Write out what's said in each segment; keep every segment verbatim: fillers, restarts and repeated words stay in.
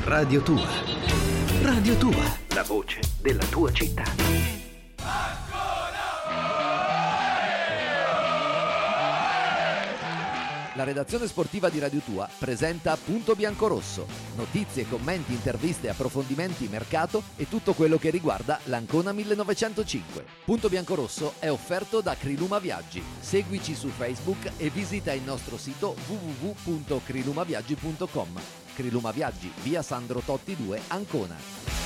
Radio Tua. Radio Tua, la voce della tua città. La redazione sportiva di Radio Tua presenta Punto Biancorosso. Notizie, commenti, interviste, approfondimenti, mercato e tutto quello che riguarda l'Ancona millenovecentocinque. Punto Biancorosso è offerto da Criluma Viaggi. Seguici su Facebook e visita il nostro sito w w w punto crilumaviaggi punto com. Criluma Viaggi, via Sandro Totti due, Ancona.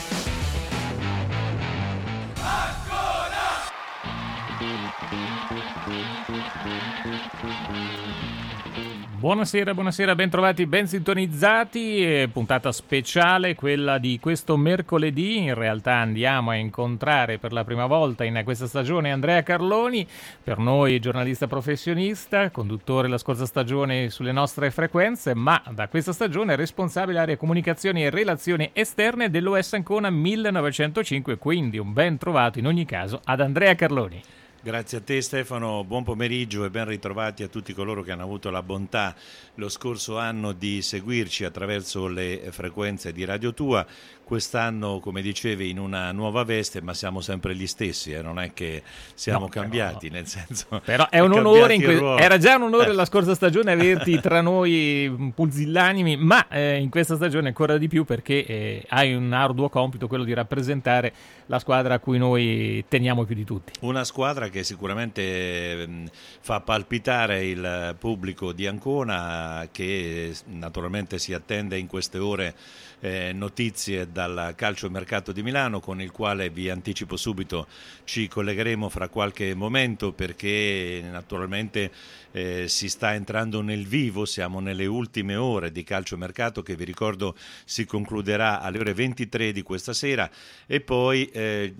Buonasera, buonasera, ben trovati, ben sintonizzati, eh, puntata speciale, quella di questo mercoledì. In realtà andiamo a incontrare per la prima volta in questa stagione Andrea Carloni, per noi giornalista professionista, conduttore la scorsa stagione sulle nostre frequenze, ma da questa stagione responsabile area comunicazioni e relazioni esterne dell'O S Ancona millenovecentocinque, quindi un ben trovato in ogni caso ad Andrea Carloni. Grazie a te Stefano, buon pomeriggio e ben ritrovati a tutti coloro che hanno avuto la bontà lo scorso anno di seguirci attraverso le frequenze di Radio Tua. Quest'anno, come dicevi, in una nuova veste, ma siamo sempre gli stessi, eh? Non è che siamo no, cambiati, però, nel senso... Però è un onore, in que- era già un onore eh. la scorsa stagione averti tra noi pusillanimi, ma eh, in questa stagione ancora di più perché eh, hai un arduo compito, quello di rappresentare la squadra a cui noi teniamo più di tutti. Una squadra che sicuramente mh, fa palpitare il pubblico di Ancona, che naturalmente si attende in queste ore Eh, notizie dal calciomercato di Milano, con il quale vi anticipo subito ci collegheremo fra qualche momento, perché naturalmente eh, si sta entrando nel vivo, siamo nelle ultime ore di calciomercato che vi ricordo si concluderà alle ore ventitré di questa sera, e poi eh,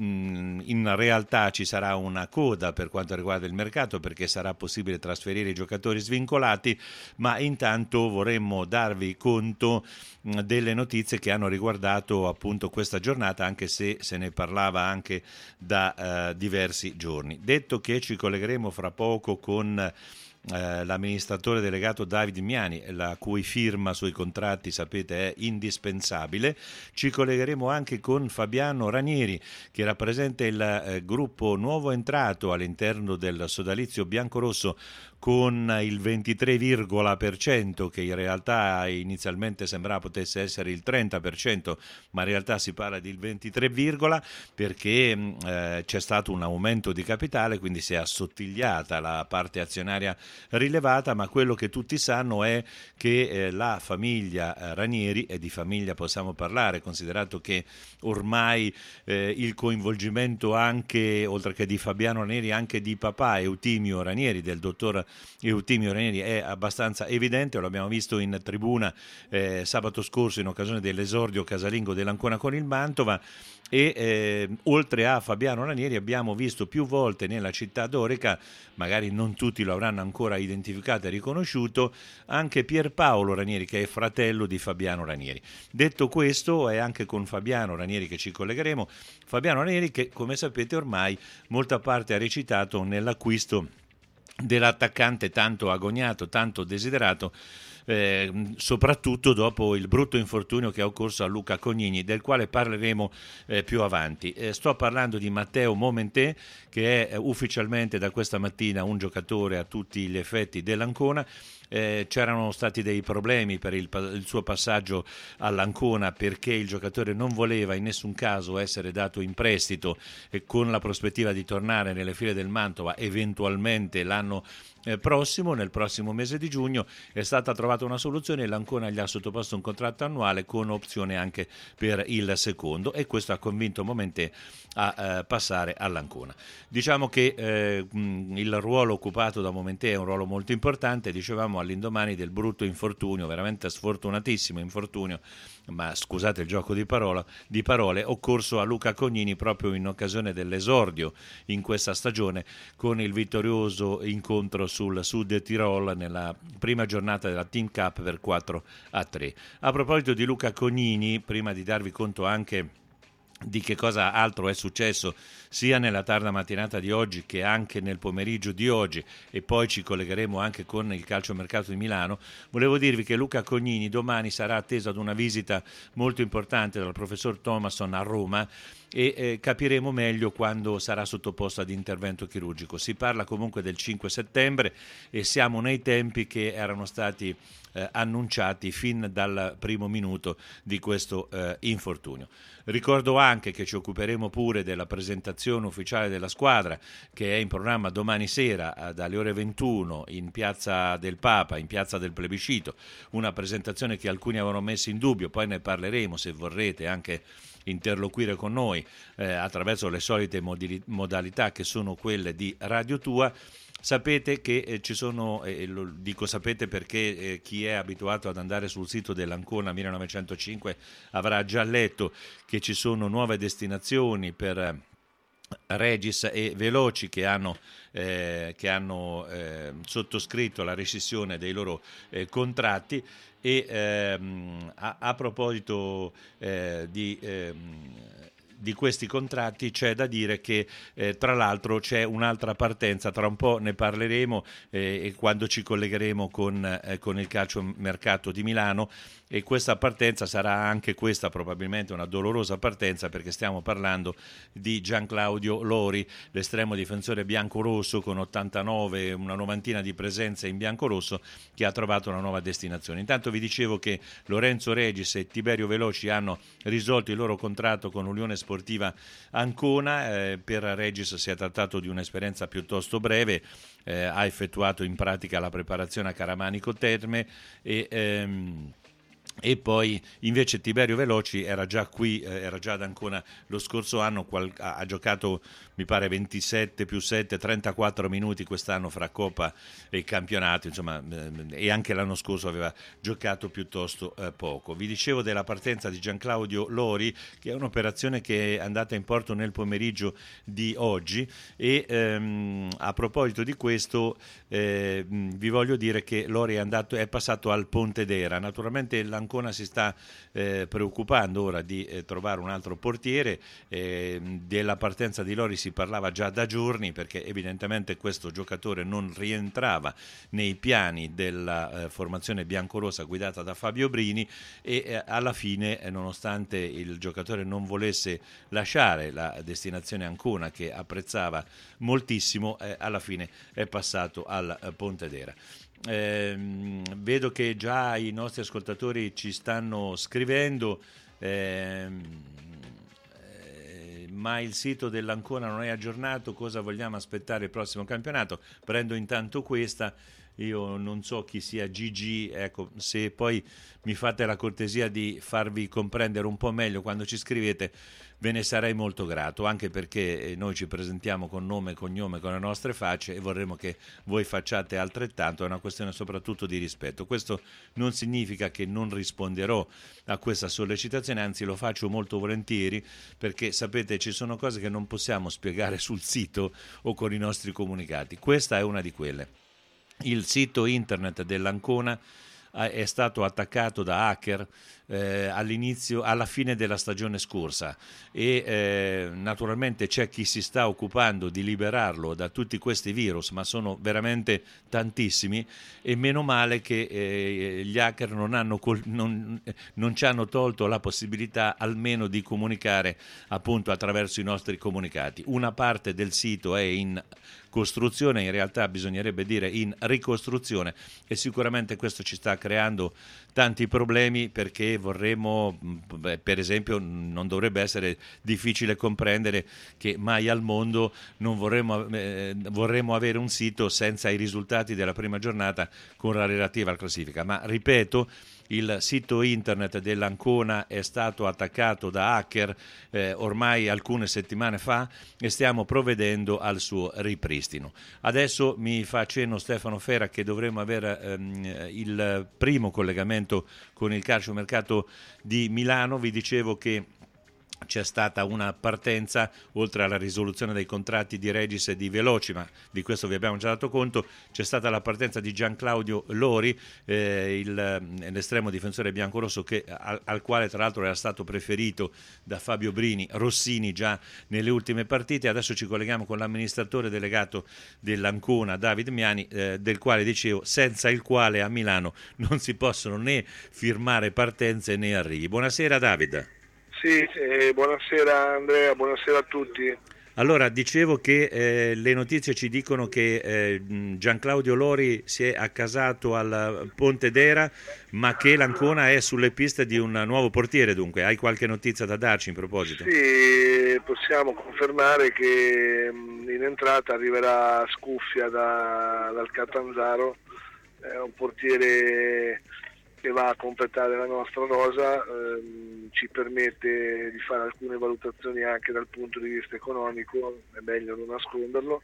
in realtà ci sarà una coda per quanto riguarda il mercato, perché sarà possibile trasferire i giocatori svincolati, ma intanto vorremmo darvi conto delle notizie che hanno riguardato appunto questa giornata, anche se se ne parlava anche da uh, diversi giorni. Detto che ci collegheremo fra poco con Uh, l'amministratore delegato Davide Miani, la cui firma sui contratti sapete è indispensabile, ci collegheremo anche con Fabiano Ranieri, che rappresenta il uh, gruppo nuovo entrato all'interno del sodalizio biancorosso con il ventitré virgola per cento, che in realtà inizialmente sembrava potesse essere il trenta per cento, ma in realtà si parla del ventitré, perché eh, c'è stato un aumento di capitale, quindi si è assottigliata la parte azionaria rilevata, ma quello che tutti sanno è che eh, la famiglia eh, Ranieri, e di famiglia possiamo parlare, considerato che ormai eh, il coinvolgimento anche, oltre che di Fabiano Ranieri, anche di papà Eutimio Ranieri, del dottor Eutimio Ranieri, è abbastanza evidente. Lo abbiamo visto in tribuna eh, sabato scorso in occasione dell'esordio casalingo dell'Ancona con il Mantova, e eh, oltre a Fabiano Ranieri abbiamo visto più volte nella città dorica, magari non tutti lo avranno ancora identificato e riconosciuto, anche Pierpaolo Ranieri, che è fratello di Fabiano Ranieri. Detto questo, è anche con Fabiano Ranieri che ci collegheremo. Fabiano Ranieri che, come sapete, ormai molta parte ha recitato nell'acquisto dell'attaccante tanto agognato, tanto desiderato, eh, soprattutto dopo il brutto infortunio che ha occorso a Luca Cognini, del quale parleremo eh, più avanti. Eh, sto parlando di Matteo Momentè, che è eh, ufficialmente da questa mattina un giocatore a tutti gli effetti dell'Ancona. Eh, c'erano stati dei problemi per il, il suo passaggio all'Ancona, perché il giocatore non voleva in nessun caso essere dato in prestito, e con la prospettiva di tornare nelle file del Mantova eventualmente l'anno eh, prossimo, nel prossimo mese di giugno. È stata trovata una soluzione e l'Ancona gli ha sottoposto un contratto annuale con opzione anche per il secondo, e questo ha convinto Momentè a eh, passare all'Ancona. Diciamo che eh, il ruolo occupato da Momentè è un ruolo molto importante, dicevamo all'indomani del brutto infortunio, veramente sfortunatissimo infortunio, ma scusate il gioco di, parola, di parole, occorso a Luca Cognini proprio in occasione dell'esordio in questa stagione con il vittorioso incontro sul Sud Tirol nella prima giornata della Team Cup per quattro a tre. A proposito di Luca Cognini, prima di darvi conto anche di che cosa altro è successo sia nella tarda mattinata di oggi che anche nel pomeriggio di oggi, e poi ci collegheremo anche con il calciomercato di Milano. Volevo dirvi che Luca Cognini domani sarà atteso ad una visita molto importante dal professor Thomasson a Roma e eh, capiremo meglio quando sarà sottoposto ad intervento chirurgico. Si parla comunque del cinque settembre e siamo nei tempi che erano stati eh, annunciati fin dal primo minuto di questo eh, infortunio. Ricordo anche che ci occuperemo pure della presentazione ufficiale della squadra, che è in programma domani sera dalle ore ventuno in Piazza del Papa, in Piazza del Plebiscito, una presentazione che alcuni avevano messo in dubbio, poi ne parleremo se vorrete anche interloquire con noi eh, attraverso le solite modi- modalità che sono quelle di Radio Tua. Sapete che eh, ci sono, e eh, lo dico sapete perché eh, chi è abituato ad andare sul sito dell'Ancona millenovecentocinque avrà già letto che ci sono nuove destinazioni per eh, Regis e Veloci che hanno, eh, che hanno eh, sottoscritto la rescissione dei loro eh, contratti e ehm, a, a proposito eh, di... Ehm, di questi contratti c'è da dire che eh, tra l'altro c'è un'altra partenza, tra un po' ne parleremo eh, e quando ci collegheremo con, eh, con il calciomercato di Milano, e questa partenza sarà anche questa probabilmente una dolorosa partenza, perché stiamo parlando di Gianclaudio Lori, l'estremo difensore biancorosso con ottantanove, una novantina di presenze in biancorosso, che ha trovato una nuova destinazione. Intanto vi dicevo che Lorenzo Regis e Tiberio Veloci hanno risolto il loro contratto con l'Unione Sportiva Ancona. Eh, per Regis si è trattato di un'esperienza piuttosto breve, eh, ha effettuato in pratica la preparazione a Caramanico Terme e ehm, e poi invece Tiberio Veloci era già qui, eh, era già ad Ancona lo scorso anno, qual- ha, ha giocato mi pare ventisette più sette, trentaquattro minuti quest'anno fra Coppa e campionato, insomma, eh, e anche l'anno scorso aveva giocato piuttosto eh, poco. Vi dicevo della partenza di Gianclaudio Lori, che è un'operazione che è andata in porto nel pomeriggio di oggi, e ehm, a proposito di questo eh, vi voglio dire che Lori è, andato, è passato al Pontedera. Naturalmente l'Ancona si sta eh, preoccupando ora di eh, trovare un altro portiere. Eh, della partenza di Lori si parlava già da giorni, perché evidentemente questo giocatore non rientrava nei piani della eh, formazione biancorossa guidata da Fabio Brini, e eh, alla fine, eh, nonostante il giocatore non volesse lasciare la destinazione Ancona, che apprezzava moltissimo, eh, alla fine è passato al eh, Pontedera. Eh, vedo che già i nostri ascoltatori ci stanno scrivendo, ehm, eh, ma il sito dell'Ancona non è aggiornato, cosa vogliamo aspettare il prossimo campionato? Prendo intanto questa. Io non so chi sia Gigi, ecco, se poi mi fate la cortesia di farvi comprendere un po' meglio quando ci scrivete, ve ne sarei molto grato, anche perché noi ci presentiamo con nome e cognome, con le nostre facce, e vorremmo che voi facciate altrettanto. È una questione soprattutto di rispetto. Questo non significa che non risponderò a questa sollecitazione, anzi lo faccio molto volentieri, perché sapete ci sono cose che non possiamo spiegare sul sito o con i nostri comunicati. Questa è una di quelle. Il sito internet dell'Ancona è stato attaccato da hacker eh, all'inizio, alla fine della stagione scorsa, e eh, naturalmente c'è chi si sta occupando di liberarlo da tutti questi virus, ma sono veramente tantissimi, e meno male che eh, gli hacker non, hanno col- non, non ci hanno tolto la possibilità almeno di comunicare appunto attraverso i nostri comunicati. Una parte del sito è in costruzione, in realtà bisognerebbe dire in ricostruzione, e sicuramente questo ci sta creando tanti problemi, perché vorremmo, beh, per esempio non dovrebbe essere difficile comprendere che mai al mondo non vorremmo, eh, vorremmo avere un sito senza i risultati della prima giornata con la relativa classifica, ma ripeto, il sito internet dell'Ancona è stato attaccato da hacker eh, ormai alcune settimane fa, e stiamo provvedendo al suo ripristino. Adesso mi fa cenno Stefano Fera che dovremo avere ehm, il primo collegamento con il calciomercato di Milano. Vi dicevo che c'è stata una partenza, oltre alla risoluzione dei contratti di Regis e di Veloci, ma di questo vi abbiamo già dato conto, c'è stata la partenza di Gianclaudio Lori, eh, il, l'estremo difensore biancorosso, che, al, al quale tra l'altro era stato preferito da Fabio Brini, Rossini già nelle ultime partite. Adesso ci colleghiamo con l'amministratore delegato dell'Ancona, David Miani, eh, del quale dicevo, senza il quale a Milano non si possono né firmare partenze né arrivi. Buonasera David. Sì, eh, buonasera Andrea, buonasera a tutti. Allora, dicevo che eh, le notizie ci dicono che eh, Gianclaudio Lori si è accasato al Pontedera, ma che l'Ancona è sulle piste di un nuovo portiere, dunque. Hai qualche notizia da darci in proposito? Sì, possiamo confermare che in entrata arriverà Scuffia da, dal Catanzaro, è un portiere che va a completare la nostra rosa, ehm, ci permette di fare alcune valutazioni anche dal punto di vista economico, è meglio non nasconderlo,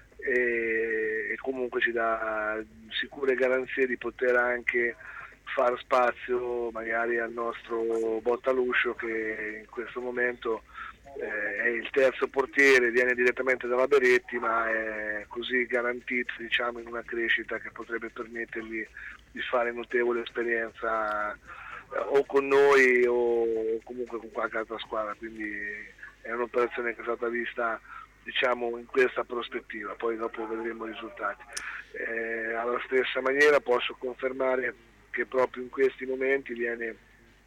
e, e comunque ci dà sicure garanzie di poter anche far spazio magari al nostro Bottaluscio, che in questo momento eh, è il terzo portiere, viene direttamente dalla Beretti, ma è così garantito, diciamo, in una crescita che potrebbe permettergli di fare notevole esperienza eh, o con noi o comunque con qualche altra squadra, quindi è un'operazione che è stata vista, diciamo, in questa prospettiva, poi dopo vedremo i risultati. Eh, alla stessa maniera posso confermare che proprio in questi momenti viene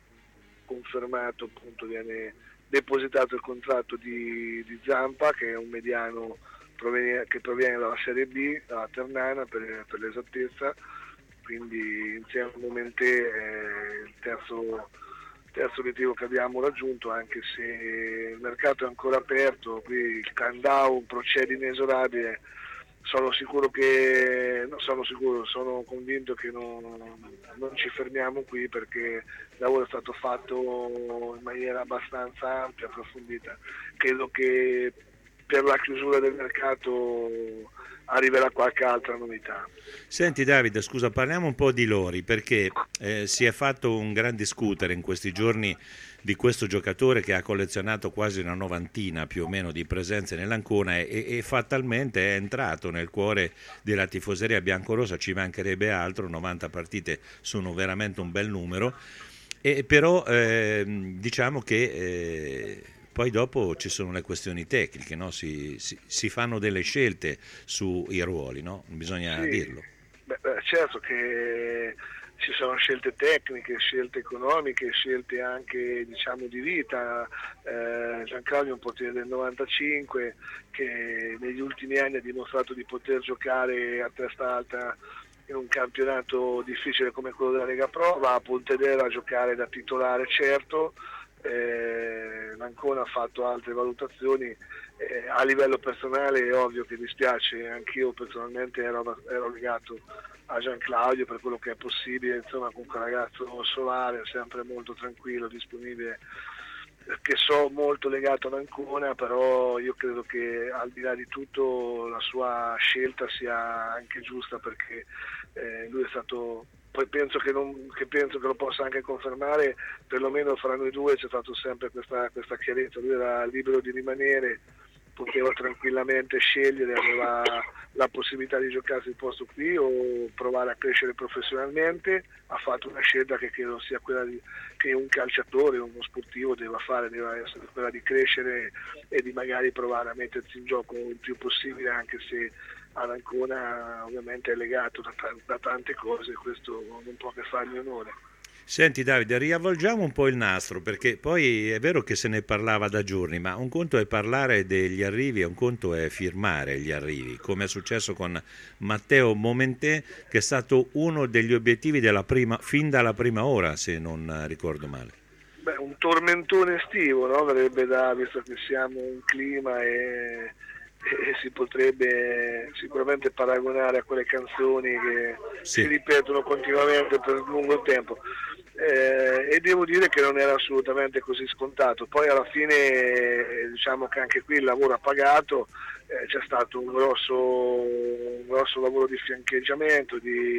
confermato, appunto viene depositato il contratto di, di Zampa, che è un mediano proviene, che proviene dalla Serie B, dalla Ternana per, per l'esattezza, quindi insieme a Momentè è il terzo, terzo obiettivo che abbiamo raggiunto, anche se il mercato è ancora aperto, qui il countdown procede inesorabile. Sono sicuro che, no, sono sicuro, sono convinto che non, non ci fermiamo qui, perché il lavoro è stato fatto in maniera abbastanza ampia, approfondita. Credo che per la chiusura del mercato arriverà qualche altra novità. Senti Davide, scusa, parliamo un po' di Lori, perché eh, si è fatto un gran discutere in questi giorni di questo giocatore che ha collezionato quasi una novantina più o meno di presenze nell'Ancona e, e fatalmente è entrato nel cuore della tifoseria biancorossa, ci mancherebbe altro, novanta partite sono veramente un bel numero, e però eh, diciamo che eh, poi dopo ci sono le questioni tecniche, no? si, si, si fanno delle scelte sui ruoli, no? Bisogna sì, dirlo. Beh, certo che ci sono scelte tecniche, scelte economiche, scelte anche, diciamo, di vita. eh, Gianclaudio è un portiere del novantacinque che negli ultimi anni ha dimostrato di poter giocare a testa alta in un campionato difficile come quello della Lega Pro, va a Pontedera a giocare da titolare, certo. eh, L'Ancona ha fatto altre valutazioni. eh, a livello personale è ovvio che dispiace, anch'io personalmente ero, ero legato a Gianclaudio per quello che è possibile, insomma, comunque un ragazzo solare, sempre molto tranquillo, disponibile, che so molto legato ad Ancona, però io credo che al di là di tutto la sua scelta sia anche giusta, perché eh, lui è stato, poi penso che, non, che penso che lo possa anche confermare, perlomeno fra noi due c'è stato sempre questa, questa chiarezza, lui era libero di rimanere, poteva tranquillamente scegliere, aveva la possibilità di giocarsi il posto qui o provare a crescere professionalmente. Ha fatto una scelta che credo sia quella di, che un calciatore, uno sportivo deve fare, deve essere quella di crescere e di magari provare a mettersi in gioco il più possibile, anche se ad Ancona ovviamente è legato da, da tante cose, questo non può che fargli onore. Senti Davide, riavvolgiamo un po' il nastro, perché poi è vero che se ne parlava da giorni, ma un conto è parlare degli arrivi e un conto è firmare gli arrivi, come è successo con Matteo Momentè, che è stato uno degli obiettivi della prima, fin dalla prima ora, se non ricordo male. Beh, un tormentone estivo, no? Verrebbe da, visto che siamo in clima e, e si potrebbe sicuramente paragonare a quelle canzoni che sì. si ripetono continuamente per lungo tempo. Eh, e devo dire che non era assolutamente così scontato. Poi alla fine eh, diciamo che anche qui il lavoro ha pagato, eh, c'è stato un grosso, un grosso lavoro di fiancheggiamento, di,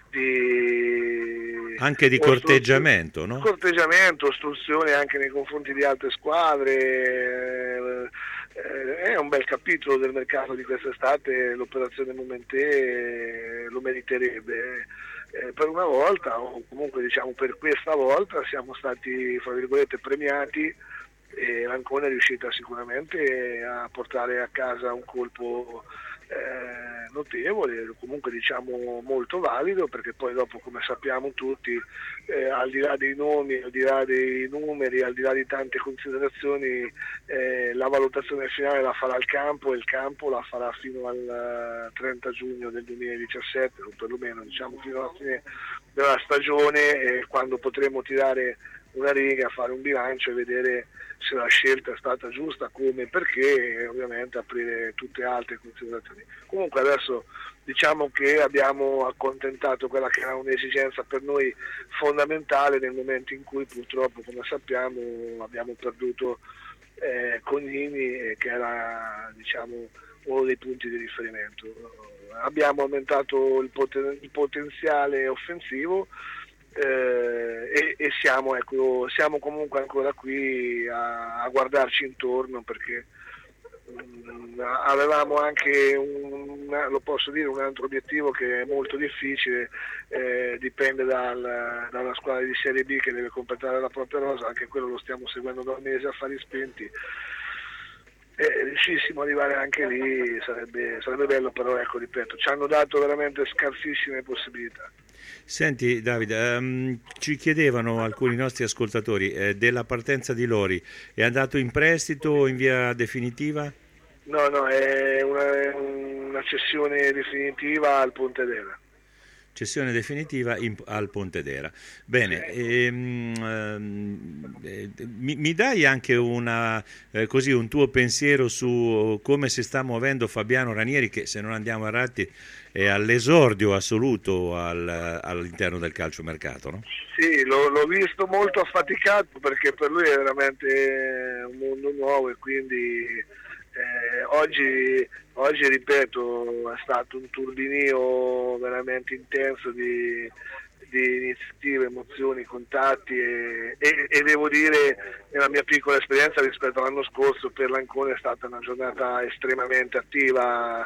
di anche di corteggiamento, no? Corteggiamento, ostruzione anche nei confronti di altre squadre. Eh, è un bel capitolo del mercato di quest'estate, l'operazione Momentè lo meriterebbe. Eh, per una volta, o comunque diciamo per questa volta, siamo stati, fra virgolette, premiati, e l'Ancona è riuscita sicuramente a portare a casa un colpo eh, notevole, comunque diciamo molto valido, perché poi dopo, come sappiamo tutti, eh, al di là dei nomi, al di là dei numeri, al di là di tante considerazioni, eh, la valutazione finale la farà il campo, e il campo la farà fino al trenta giugno del duemiladiciassette, o perlomeno diciamo fino alla fine della stagione, eh, quando potremo tirare una riga, fare un bilancio e vedere se la scelta è stata giusta, come e perché, e ovviamente aprire tutte altre considerazioni. Comunque adesso diciamo che abbiamo accontentato quella che era un'esigenza per noi fondamentale nel momento in cui purtroppo, come sappiamo, abbiamo perduto eh, Cognini, che era diciamo uno dei punti di riferimento. Abbiamo aumentato il, poten- il potenziale offensivo, Eh, e, e siamo, ecco, siamo comunque ancora qui a, a guardarci intorno, perché mh, avevamo anche un, lo posso dire, un altro obiettivo che è molto difficile, eh, dipende dal, dalla squadra di Serie B che deve completare la propria rosa, anche quello lo stiamo seguendo da un mese a fari spenti. E riuscissimo ad arrivare anche lì sarebbe, sarebbe bello, però ecco, ripeto, ci hanno dato veramente scarsissime possibilità. Senti Davide, um, ci chiedevano alcuni nostri ascoltatori eh, della partenza di Lori, è andato in prestito o in via definitiva? No, no, è una, una cessione definitiva al Pontedera. Cessione definitiva in, al Pontedera. Bene, ehm, eh, mi, mi dai anche una, eh, così un tuo pensiero su come si sta muovendo Fabiano Ranieri, che se non andiamo errati è all'esordio assoluto al, all'interno del calciomercato, no? Sì, l'ho, l'ho visto molto affaticato, perché per lui è veramente un mondo nuovo, e quindi eh, oggi, oggi, ripeto, è stato un turbinio veramente intenso di, di iniziative, emozioni, contatti, e, e, e devo dire, nella mia piccola esperienza rispetto all'anno scorso, per l'Ancona è stata una giornata estremamente attiva.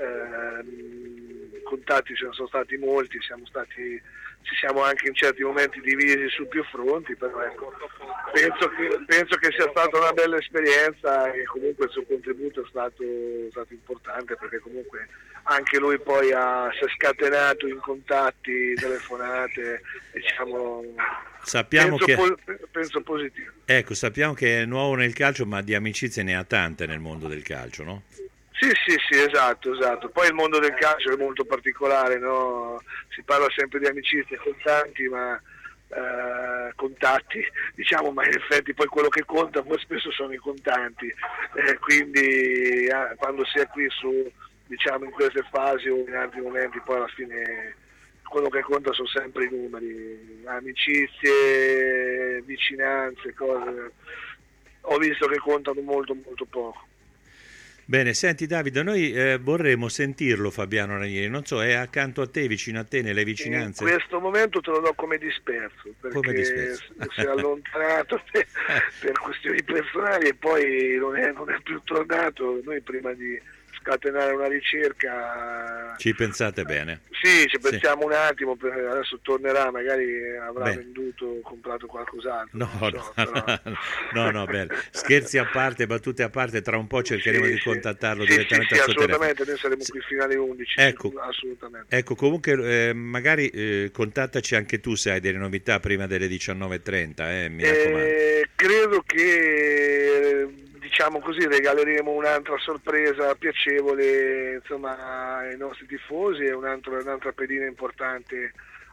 Eh, contatti ce ne sono stati molti, siamo stati, ci siamo anche in certi momenti divisi su più fronti, però ecco, penso che, penso che sia stata una bella esperienza, e comunque il suo contributo è stato, è stato importante, perché comunque anche lui poi ha, si è scatenato in contatti, telefonate, diciamo, sappiamo penso, che, po- penso positivo. Ecco, sappiamo che è nuovo nel calcio, ma di amicizie ne ha tante nel mondo del calcio, no? Sì, sì, sì, esatto, esatto. Poi il mondo del calcio è molto particolare, no? Si parla sempre di amicizie contanti, ma eh, contatti, diciamo, ma in effetti poi quello che conta poi spesso sono i contanti. Eh, quindi eh, quando si è qui su, diciamo, in queste fasi o in altri momenti, poi alla fine quello che conta sono sempre i numeri, amicizie, vicinanze, cose. Ho visto che contano molto molto poco. Bene, senti Davide, noi eh, vorremmo sentirlo Fabiano Ranieri, non so, è accanto a te, vicino a te, nelle vicinanze? In questo momento te lo do come disperso, perché come disperso? si è allontanato per, per questioni personali, e poi non è, non è più tornato. Noi prima di scatenare una ricerca ci pensate bene? Sì, ci pensiamo sì. un attimo, perché adesso tornerà, magari avrà bene. venduto, comprato qualcos'altro. No, so, no, però... no, no, bene. Scherzi a parte, battute a parte, tra un po' cercheremo sì, di sì. contattarlo sì, direttamente sì, al sì, suo telefono. assolutamente, noi saremo qui fino alle undici, ecco, assolutamente. Ecco, comunque eh, magari eh, contattaci anche tu se hai delle novità prima delle diciannove e trenta, eh, mi raccomando. Eh, credo che, diciamo così, regaleremo un'altra sorpresa piacevole, insomma, ai nostri tifosi, e un'altra, un'altra pedina importante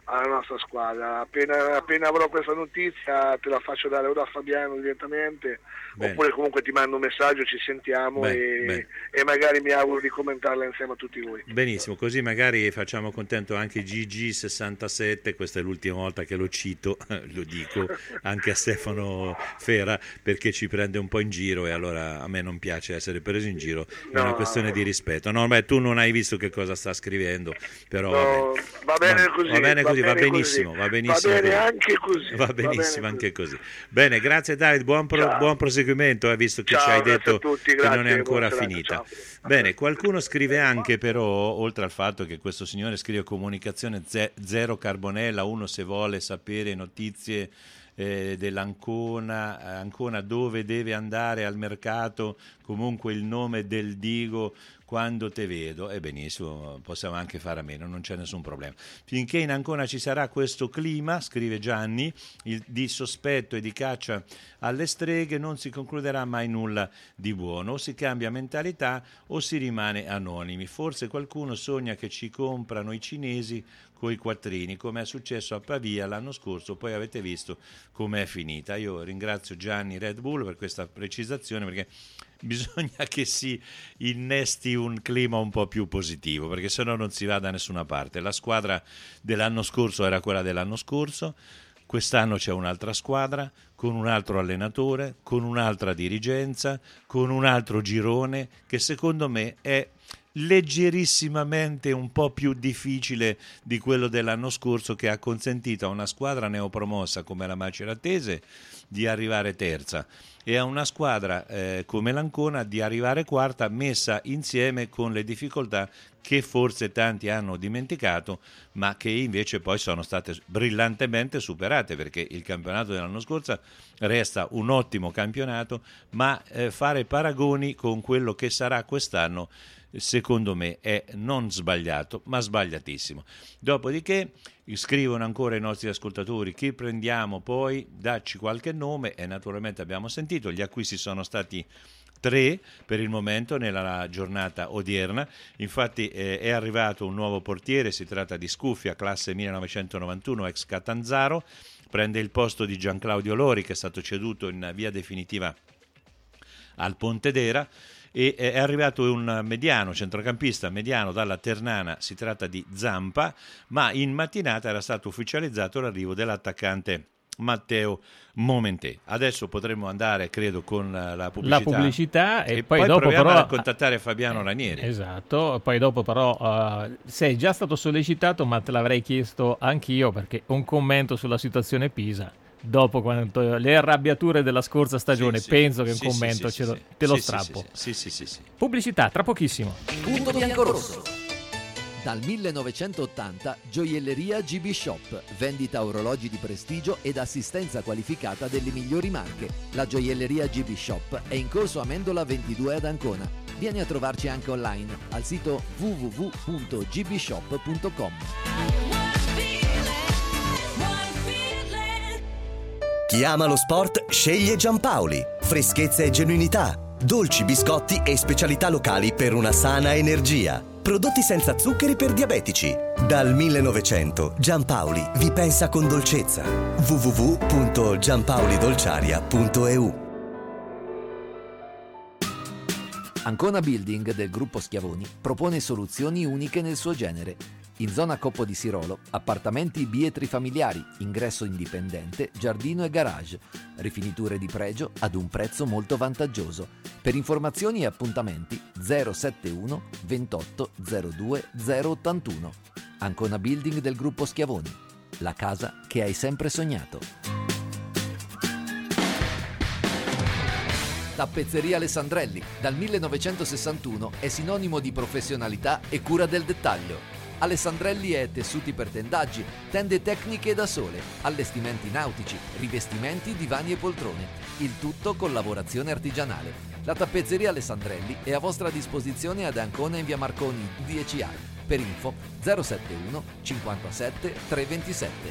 alla nostra squadra. Appena, appena avrò questa notizia te la faccio dare ora a Fabiano direttamente. Bene. Oppure comunque ti mando un messaggio, ci sentiamo bene, e, bene. e magari mi auguro di commentarla insieme a tutti voi. Benissimo, così magari facciamo contento anche G G sessantasette, questa è l'ultima volta che lo cito, lo dico anche a Stefano Fera, perché ci prende un po' in giro e allora a me non piace essere preso in giro, è no, una questione di rispetto. No, beh, tu non hai visto che cosa sta scrivendo, però no, va bene va, così, va bene così, va, va bene benissimo, così. va benissimo, va bene così. anche così, va benissimo va anche così. così. Bene, grazie Davide, buon, pro, buon proseguimento, eh, visto che ciao, ci hai detto tutti, che grazie, non è ancora serata, finita. ciao. Bene, qualcuno scrive anche però, oltre al fatto che questo signore scrive comunicazione ze- zero Carbonella, uno se vuole sapere notizie eh, dell'Ancona, Ancona dove deve andare al mercato, comunque il nome del Digo quando te vedo, e benissimo, possiamo anche fare a meno, non c'è nessun problema. Finché in Ancona ci sarà questo clima, scrive Gianni, il, di sospetto e di caccia alle streghe, non si concluderà mai nulla di buono, o si cambia mentalità o si rimane anonimi. Forse qualcuno sogna che ci comprano i cinesi coi quattrini, come è successo a Pavia l'anno scorso, poi avete visto com'è finita. Io ringrazio Gianni Red Bull per questa precisazione, perché bisogna che si innesti un clima un po' più positivo, perché sennò non si va da nessuna parte. La squadra dell'anno scorso era quella dell'anno scorso, quest'anno c'è un'altra squadra con un altro allenatore, con un'altra dirigenza, con un altro girone che secondo me è leggerissimamente un po' più difficile di quello dell'anno scorso, che ha consentito a una squadra neopromossa come la Maceratese di arrivare terza e a una squadra eh, come l'Ancona di arrivare quarta, messa insieme con le difficoltà che forse tanti hanno dimenticato, ma che invece poi sono state brillantemente superate, perché il campionato dell'anno scorso resta un ottimo campionato, ma eh, fare paragoni con quello che sarà quest'anno secondo me è non sbagliato, ma sbagliatissimo. Dopodiché scrivono ancora i nostri ascoltatori: chi prendiamo poi, dacci qualche nome, e naturalmente abbiamo sentito, gli acquisti sono stati tre per il momento nella giornata odierna. Infatti eh, è arrivato un nuovo portiere, si tratta di Scuffia, classe millenovecentonovantuno, ex Catanzaro, prende il posto di Gianclaudio Lori, che è stato ceduto in via definitiva al Pontedera. E è arrivato un mediano, centrocampista mediano dalla Ternana, si tratta di Zampa, ma in mattinata era stato ufficializzato l'arrivo dell'attaccante Matteo Momentè. Adesso potremmo andare, credo, con la pubblicità, la pubblicità e, e poi, poi dopo proviamo però a contattare Fabiano Ranieri. Esatto, poi dopo però uh, sei già stato sollecitato, ma te l'avrei chiesto anch'io, perché un commento sulla situazione Pisa dopo quanto, le arrabbiature della scorsa stagione, sì, penso sì, che un sì, commento sì, ce lo, sì, te lo sì, strappo. Sì, sì, sì, sì. Pubblicità, tra pochissimo. Punto Biancorosso. Dal millenovecentottanta Gioielleria G B Shop, vendita orologi di prestigio ed assistenza qualificata delle migliori marche. La Gioielleria G B Shop è in corso Amendola ventidue ad Ancona. Vieni a trovarci anche online al sito w w w punto g b shop punto com. Chi ama lo sport sceglie Giampaoli. Freschezza e genuinità, dolci, biscotti e specialità locali per una sana energia. Prodotti senza zuccheri per diabetici. Dal millenovecento Giampaoli vi pensa con dolcezza. w w w punto giampaolidolciaria punto e u. Ancona Building del gruppo Schiavoni propone soluzioni uniche nel suo genere. In zona Coppo di Sirolo, appartamenti bietri familiari, ingresso indipendente, giardino e garage, rifiniture di pregio ad un prezzo molto vantaggioso. Per informazioni e appuntamenti zero settantuno ventotto zero due zero ottantuno. Ancona Building del gruppo Schiavoni, la casa che hai sempre sognato. Tappezzeria Alessandrelli, dal millenovecentosessantuno è sinonimo di professionalità e cura del dettaglio. Alessandrelli è tessuti per tendaggi, tende tecniche da sole, allestimenti nautici, rivestimenti, divani e poltrone. Il tutto con lavorazione artigianale. La tappezzeria Alessandrelli è a vostra disposizione ad Ancona in via Marconi dieci A. Per info zero settantuno cinquantasette trecentoventisette.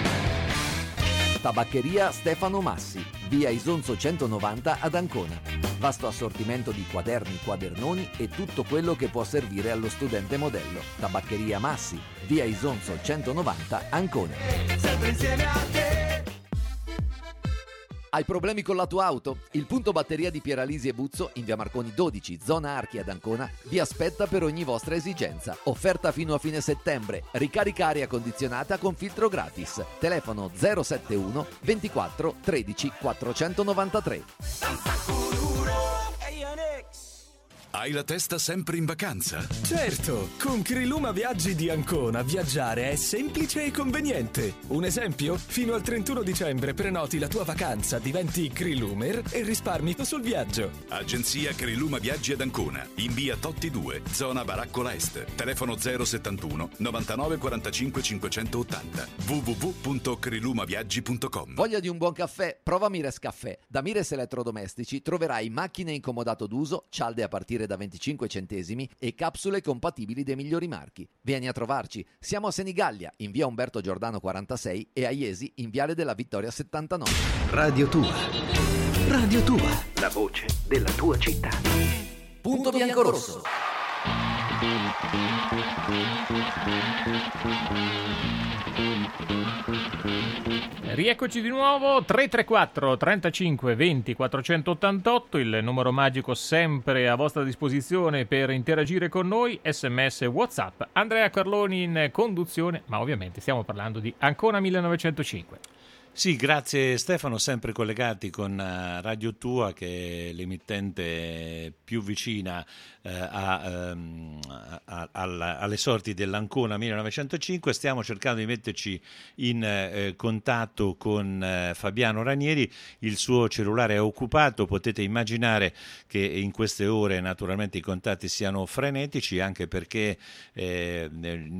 Tabaccheria Stefano Massi, via Isonzo centonovanta ad Ancona. Vasto assortimento di quaderni, quadernoni e tutto quello che può servire allo studente modello. Tabaccheria Massi, via Isonzo centonovanta, Ancona. Sempre insieme a te. Hai problemi con la tua auto? Il punto batteria di Pieralisi e Buzzo in via Marconi dodici, zona Archi ad Ancona, vi aspetta per ogni vostra esigenza. Offerta fino a fine settembre. Ricarica aria condizionata con filtro gratis. Telefono zero sette uno ventiquattro tredici quattrocentonovantatré. Hai la testa sempre in vacanza? Certo, con Criluma Viaggi di Ancona viaggiare è semplice e conveniente. Un esempio? Fino al trentuno dicembre prenoti la tua vacanza, diventi Crilumer e risparmi sul viaggio. Agenzia Criluma Viaggi ad Ancona, in via Totti due, zona Baraccola Est. Telefono zero settantuno novantanove quarantacinque cinquecentottanta. w w w punto crilumaviaggi punto com. Voglia di un buon caffè? Prova Mires Caffè. Da Mires Elettrodomestici troverai macchine in comodato d'uso, cialde a partire da venticinque centesimi e capsule compatibili dei migliori marchi. Vieni a trovarci. Siamo a Senigallia, in via Umberto Giordano quarantasei e a Iesi, in viale della Vittoria settantanove. Radio Tua. Radio Tua. La voce della tua città. Punto Biancorosso. Rieccoci di nuovo, tre tre quattro trentacinque venti quattrocentottantotto, il numero magico sempre a vostra disposizione per interagire con noi, sms, WhatsApp. Andrea Carloni in conduzione, ma ovviamente stiamo parlando di Ancona millenovecentocinque. Sì, grazie Stefano, sempre collegati con Radio Tua, che è l'emittente più vicina eh, a, um, a, a, alle sorti dell'Ancona millenovecentocinque. Stiamo cercando di metterci in eh, contatto con eh, Fabiano Ranieri, il suo cellulare è occupato, potete immaginare che in queste ore naturalmente i contatti siano frenetici, anche perché eh,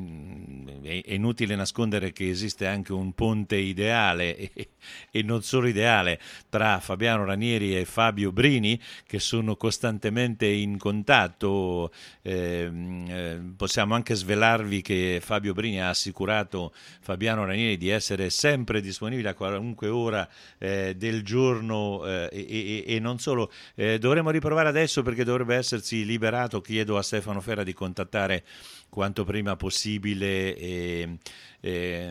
è inutile nascondere che esiste anche un ponte ideale e non solo ideale tra Fabiano Ranieri e Fabio Brini, che sono costantemente in contatto. Eh, eh, possiamo anche svelarvi che Fabio Brini ha assicurato Fabiano Ranieri di essere sempre disponibile a qualunque ora eh, del giorno eh, e, e, e non solo. Eh, dovremmo riprovare adesso perché dovrebbe essersi liberato. Chiedo a Stefano Ferra di contattare quanto prima possibile e, e,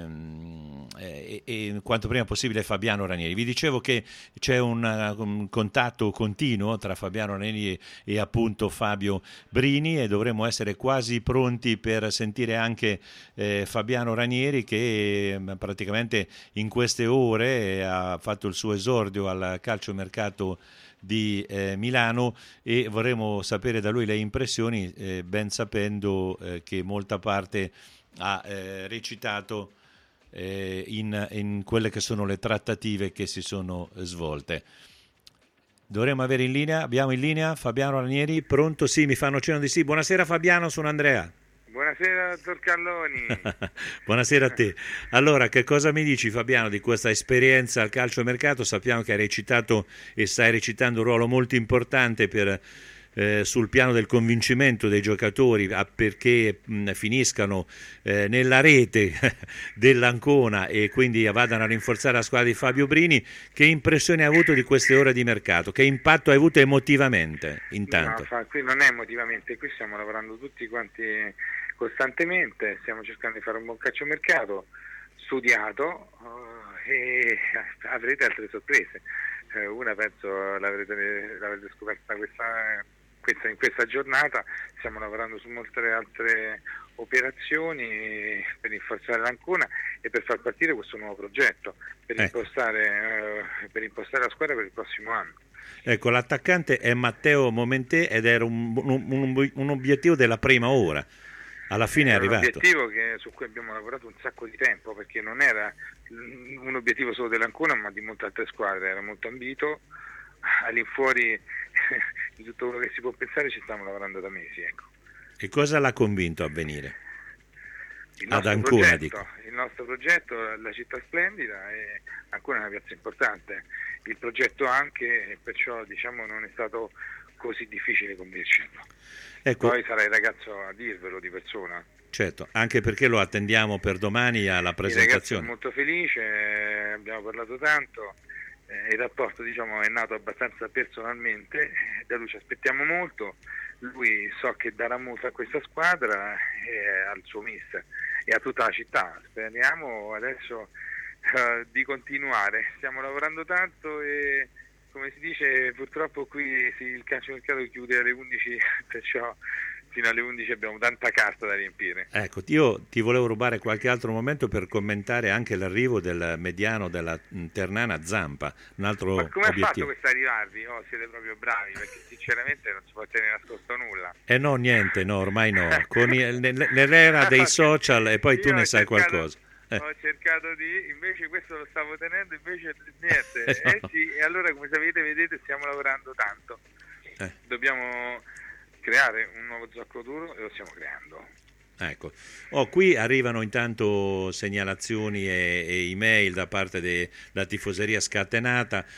e, e quanto prima possibile Fabiano Ranieri. Vi dicevo che c'è un, un contatto continuo tra Fabiano Ranieri e, e appunto Fabio Brini, e dovremmo essere quasi pronti per sentire anche eh, Fabiano Ranieri, che eh, praticamente in queste ore ha fatto il suo esordio al calciomercato di eh, Milano, e vorremmo sapere da lui le impressioni, eh, ben sapendo eh, che molta parte ha eh, recitato eh, in, in quelle che sono le trattative che si sono svolte. Dovremmo avere in linea, abbiamo in linea Fabiano Ranieri, pronto? Sì, mi fanno cenno di sì. Buonasera Fabiano, sono Andrea. Buonasera dottor Carloni. Buonasera a te. Allora, che cosa mi dici Fabiano di questa esperienza al calciomercato? Sappiamo che hai recitato e stai recitando un ruolo molto importante per, eh, sul piano del convincimento dei giocatori a, perché mh, finiscano eh, nella rete dell'Ancona e quindi vadano a rinforzare la squadra di Fabio Brini. Che impressione hai avuto di queste ore di mercato? Che impatto hai avuto emotivamente intanto? No, fa, qui non è emotivamente, qui stiamo lavorando tutti quanti costantemente, stiamo cercando di fare un buon calciomercato studiato uh, e avrete altre sorprese. Uh, una penso l'avrete, l'avrete scoperta questa, questa, in questa giornata. Stiamo lavorando su molte altre operazioni per rinforzare l'Ancona e per far partire questo nuovo progetto, per, ecco. impostare, uh, per impostare la squadra per il prossimo anno. Ecco, l'attaccante è Matteo Momentè ed era un, un, un, un obiettivo della prima ora. Alla fine è arrivato. È un obiettivo che, su cui abbiamo lavorato un sacco di tempo, perché non era un obiettivo solo dell'Ancona ma di molte altre squadre, era molto ambito, all'infuori di tutto quello che si può pensare ci stiamo lavorando da mesi. Ecco. E cosa l'ha convinto a venire? Il Ad nostro Ancona, progetto, dico. Il nostro progetto, la città splendida, e Ancona è una piazza importante, il progetto anche, e perciò diciamo non è stato così difficile convincerlo. Ecco. Poi sarà il ragazzo a dirvelo di persona. Certo, anche perché lo attendiamo per domani alla presentazione. Il ragazzo è molto felice, abbiamo parlato tanto eh, il rapporto diciamo è nato abbastanza personalmente, da lui ci aspettiamo molto, lui so che darà molto a questa squadra e al suo mister e a tutta la città. Speriamo adesso uh, di continuare, stiamo lavorando tanto e come si dice purtroppo qui sì, il calciomercato chiude alle undici, perciò fino alle undici abbiamo tanta carta da riempire. Ecco, io ti volevo rubare qualche altro momento per commentare anche l'arrivo del mediano della Ternana Zampa, un altro Ma come obiettivo. ha fatto questo arrivarvi? Oh, siete proprio bravi, perché sinceramente non si può tenere nascosto nulla. Eh no, niente, no, ormai no, con i, nell'era dei social e poi tu Io ne ho sai cercato, qualcosa. Eh. Ho cercato di, invece questo lo stavo tenendo, invece niente. Eh, no. Eh sì, e allora come sapete, vedete, stiamo lavorando tanto. Eh. Dobbiamo creare un nuovo zoccolo duro e lo stiamo creando. Ecco, oh, qui arrivano intanto segnalazioni e, e email da parte della tifoseria scatenata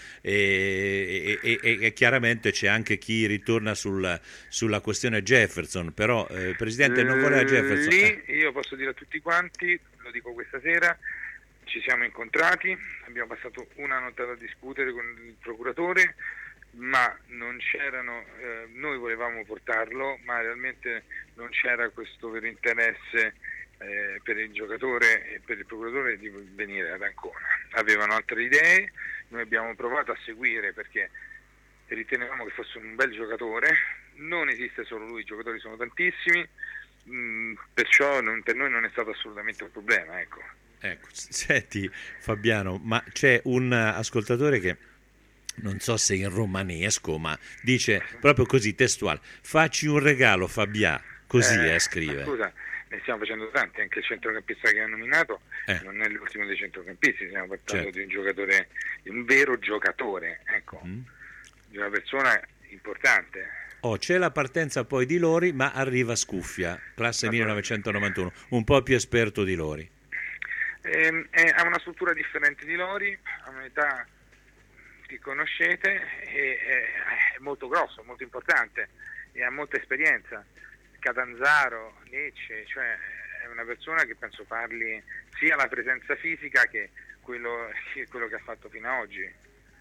e, e, e, e chiaramente c'è anche chi ritorna sul, sulla questione Jefferson, però eh, Presidente non voleva Jefferson. Lì io posso dire a tutti quanti, lo dico questa sera, ci siamo incontrati, abbiamo passato una nottata a discutere con il procuratore, ma non c'erano, eh, noi volevamo portarlo, ma realmente non c'era questo vero interesse eh, per il giocatore e per il procuratore di venire ad Ancona. Avevano altre idee, noi abbiamo provato a seguire perché ritenevamo che fosse un bel giocatore, non esiste solo lui, i giocatori sono tantissimi, mh, perciò non, per noi non è stato assolutamente un problema. Ecco. Ecco, senti Fabiano, ma c'è un ascoltatore che non so se in romanesco, ma dice proprio così testuale: facci un regalo Fabià, così eh, eh, scrive. Scusa, ne stiamo facendo tanti, anche il centrocampista che ha nominato eh. non è l'ultimo dei centrocampisti, stiamo parlando certo. di un giocatore, di un vero giocatore, ecco, mm. di una persona importante. Oh, c'è la partenza poi di Lori, ma arriva Scuffia, classe millenovecentonovantuno, un po' più esperto di Lori. Eh, eh, ha una struttura differente di Lori, ha un'età che conoscete, e, è, è molto grosso, molto importante e ha molta esperienza. Catanzaro, Lecce, cioè è una persona che penso parli sia la presenza fisica che quello, che quello che ha fatto fino ad oggi.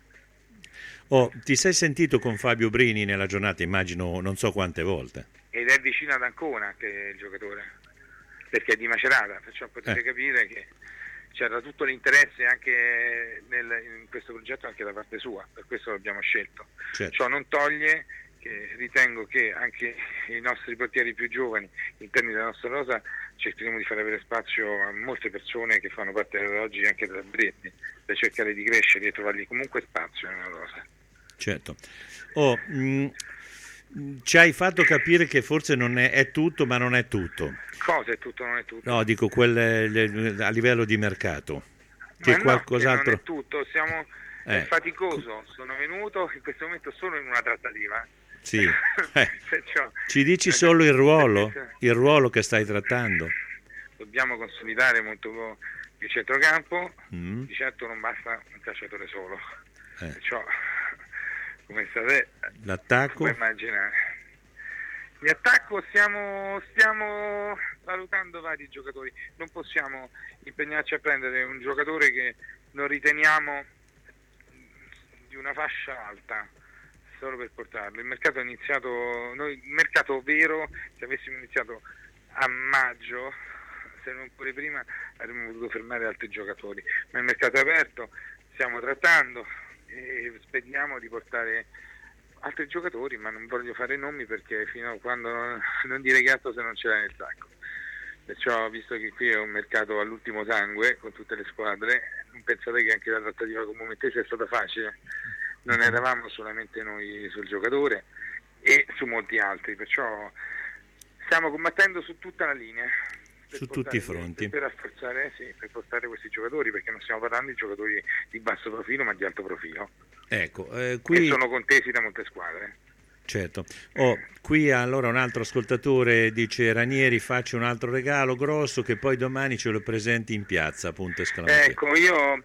Oh, ti sei sentito con Fabio Brini nella giornata, immagino non so quante volte. Ed è vicino ad Ancona che è il giocatore, perché è di Macerata, perciò potete eh. capire che c'era tutto l'interesse anche nel, in questo progetto anche da parte sua, per questo l'abbiamo scelto. Certo. Ciò non toglie che ritengo che anche i nostri portieri più giovani interni della nostra rosa cercheremo di fare avere spazio a molte persone che fanno parte oggi anche della Bretti, per cercare di crescere e trovargli comunque spazio nella rosa. Certo. Oh, mh, ci hai fatto capire che forse non è, è tutto, ma non è tutto. Cosa è tutto, non è tutto? No, dico quelle, a livello di mercato. Che ma qualcos'altro... no, che non è tutto, siamo eh. è faticoso, sono venuto in questo momento solo in una trattativa. Sì. Eh. Perciò, ci dici solo il ruolo? Il ruolo che stai trattando? Dobbiamo consolidare molto il centrocampo, mm. di certo non basta un calciatore solo. Eh. Perciò, come state, l'attacco? Puoi immaginare. In attacco stiamo, stiamo valutando vari giocatori, non possiamo impegnarci a prendere un giocatore che non riteniamo di una fascia alta solo per portarlo. Il mercato è iniziato, noi, il mercato vero, se avessimo iniziato a maggio, se non pure prima, avremmo potuto fermare altri giocatori, ma il mercato è aperto, stiamo trattando e speriamo di portare altri giocatori, ma non voglio fare nomi perché fino a quando non, non dire gatto se non ce l'hai nel sacco. Perciò, visto che qui è un mercato all'ultimo sangue con tutte le squadre, non pensate che anche la trattativa con Momentese è stata facile. Non eravamo solamente noi sul giocatore e su molti altri, perciò stiamo combattendo su tutta la linea. Su tutti i fronti. Per rafforzare, sì, per portare questi giocatori, perché non stiamo parlando di giocatori di basso profilo ma di alto profilo. Ecco, eh, qui... E sono contesi da molte squadre. Certo. Oh, qui allora un altro ascoltatore dice: Ranieri, faccia un altro regalo grosso che poi domani ce lo presenti in piazza, punto esclamativo. Ecco, io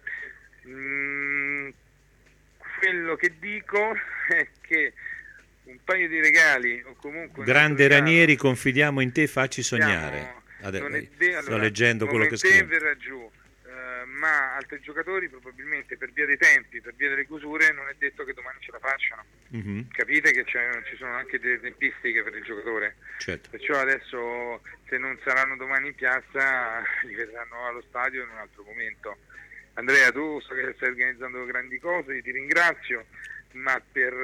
mh, quello che dico è che un paio di regali o comunque grande Ranieri, confidiamo in te, facci sognare. Siamo, Adè, de- sto allora, leggendo quello che scrive. verrà giù, uh, ma altri giocatori probabilmente per via dei tempi, per via delle chiusure, non è detto che domani ce la facciano. Mm-hmm. Capite che ci sono anche delle tempistiche per il giocatore, certo. Perciò adesso se non saranno domani in piazza li vedranno allo stadio in un altro momento. Andrea, tu so che stai organizzando grandi cose, ti ringrazio, ma per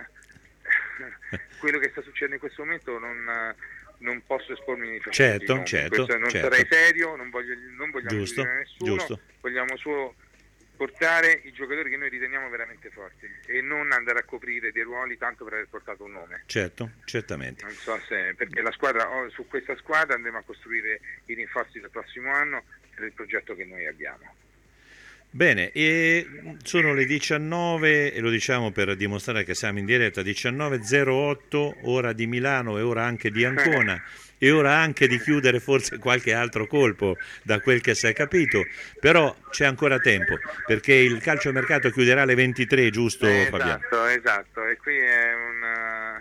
eh, quello che sta succedendo in questo momento non, non posso espormi nei facili. Certo, certo, questo non certo. sarei serio, non, voglio, non vogliamo giusto, giudicare nessuno, giusto. Vogliamo solo portare i giocatori che noi riteniamo veramente forti e non andare a coprire dei ruoli tanto per aver portato un nome. Certo, certamente. Non so se, perché la squadra, oh, su questa squadra andremo a costruire i rinforzi del prossimo anno per il progetto che noi abbiamo. Bene, e sono le diciannove e lo diciamo per dimostrare che siamo in diretta, diciannove e zero otto, ora di Milano e ora anche di Ancona e ora anche di chiudere forse qualche altro colpo da quel che si è capito, però c'è ancora tempo perché il calciomercato chiuderà alle ventitré, giusto eh, Fabiano? Esatto, esatto, e qui è una,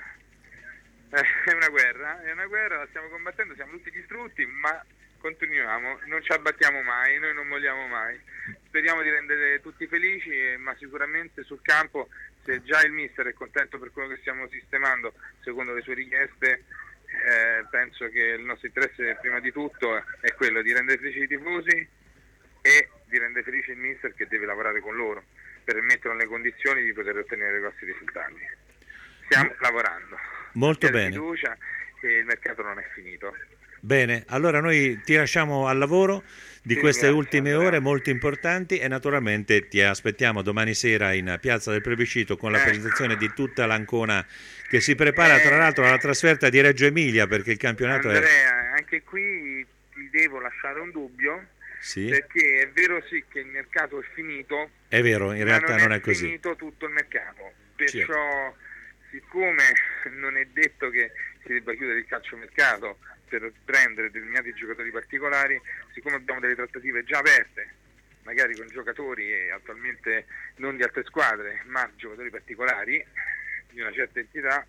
è una guerra, è una guerra, la stiamo combattendo, siamo tutti distrutti, ma continuiamo, non ci abbattiamo mai, noi non molliamo mai. Speriamo di rendere tutti felici, ma sicuramente sul campo, se già il mister è contento per quello che stiamo sistemando secondo le sue richieste, eh, penso che il nostro interesse prima di tutto è quello di rendere felici i tifosi e di rendere felice il mister che deve lavorare con loro per metterlo nelle condizioni di poter ottenere grossi risultati. Stiamo lavorando. Molto C'è bene. Fiducia e il mercato non è finito. Bene, allora noi ti lasciamo al lavoro di Sì, queste grazie, ultime Andrea. ore molto importanti e naturalmente ti aspettiamo domani sera in Piazza del Plebiscito con la Eh. presentazione di tutta l'Ancona che si prepara Eh. tra l'altro alla trasferta di Reggio Emilia perché il campionato è... Andrea, anche qui ti devo lasciare un dubbio, Sì, perché è vero sì che il mercato è finito, è vero, in ma realtà non non è, è così. finito tutto il mercato, perciò siccome non è detto che si debba chiudere il calciomercato per prendere determinati giocatori particolari, siccome abbiamo delle trattative già aperte, magari con giocatori e attualmente non di altre squadre, ma giocatori particolari di una certa entità,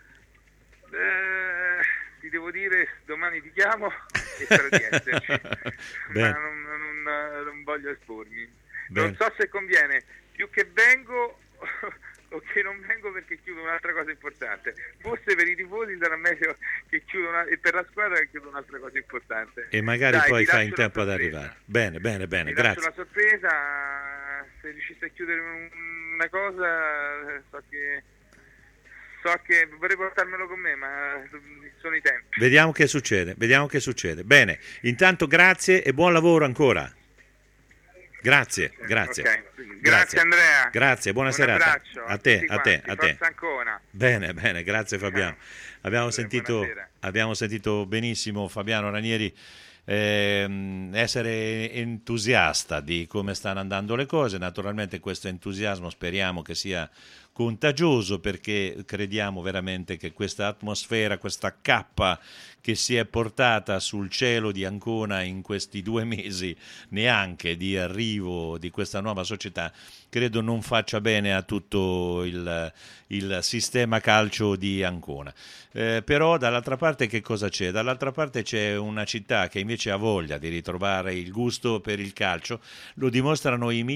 eh, ti devo dire, domani ti chiamo e spero di esserci, ma non, non, non voglio espormi. Bene. Non so se conviene, più che vengo o che non vengo perché chiudo un'altra cosa importante. Forse per i tifosi sarà meglio che chiudo una, e per la squadra che chiudo un'altra cosa importante. E magari Dai, poi ti fai lascio in una tempo ad sorpresa. arrivare. Bene, bene, bene, Ti lascio grazie. una sorpresa, se riusciste a chiudere un- una cosa, so che so che vorrei portarmelo con me, ma sono i tempi. Vediamo che succede, vediamo che succede. Bene, intanto grazie e buon lavoro ancora. Grazie, grazie. Ok. Grazie, Andrea. Grazie, buona Un serata. abbraccio A te, tutti a te, quanti. a te. Forza Ancona. Bene, bene, grazie Fabiano. Abbiamo sentito, buonasera. abbiamo sentito benissimo Fabiano Ranieri ehm, essere entusiasta di come stanno andando le cose. Naturalmente questo entusiasmo speriamo che sia contagioso perché crediamo veramente che questa atmosfera, questa cappa che si è portata sul cielo di Ancona in questi due mesi neanche di arrivo di questa nuova società, credo non faccia bene a tutto il, il sistema calcio di Ancona. Eh, però dall'altra parte che cosa c'è? Dall'altra parte c'è una città che invece ha voglia di ritrovare il gusto per il calcio, lo dimostrano i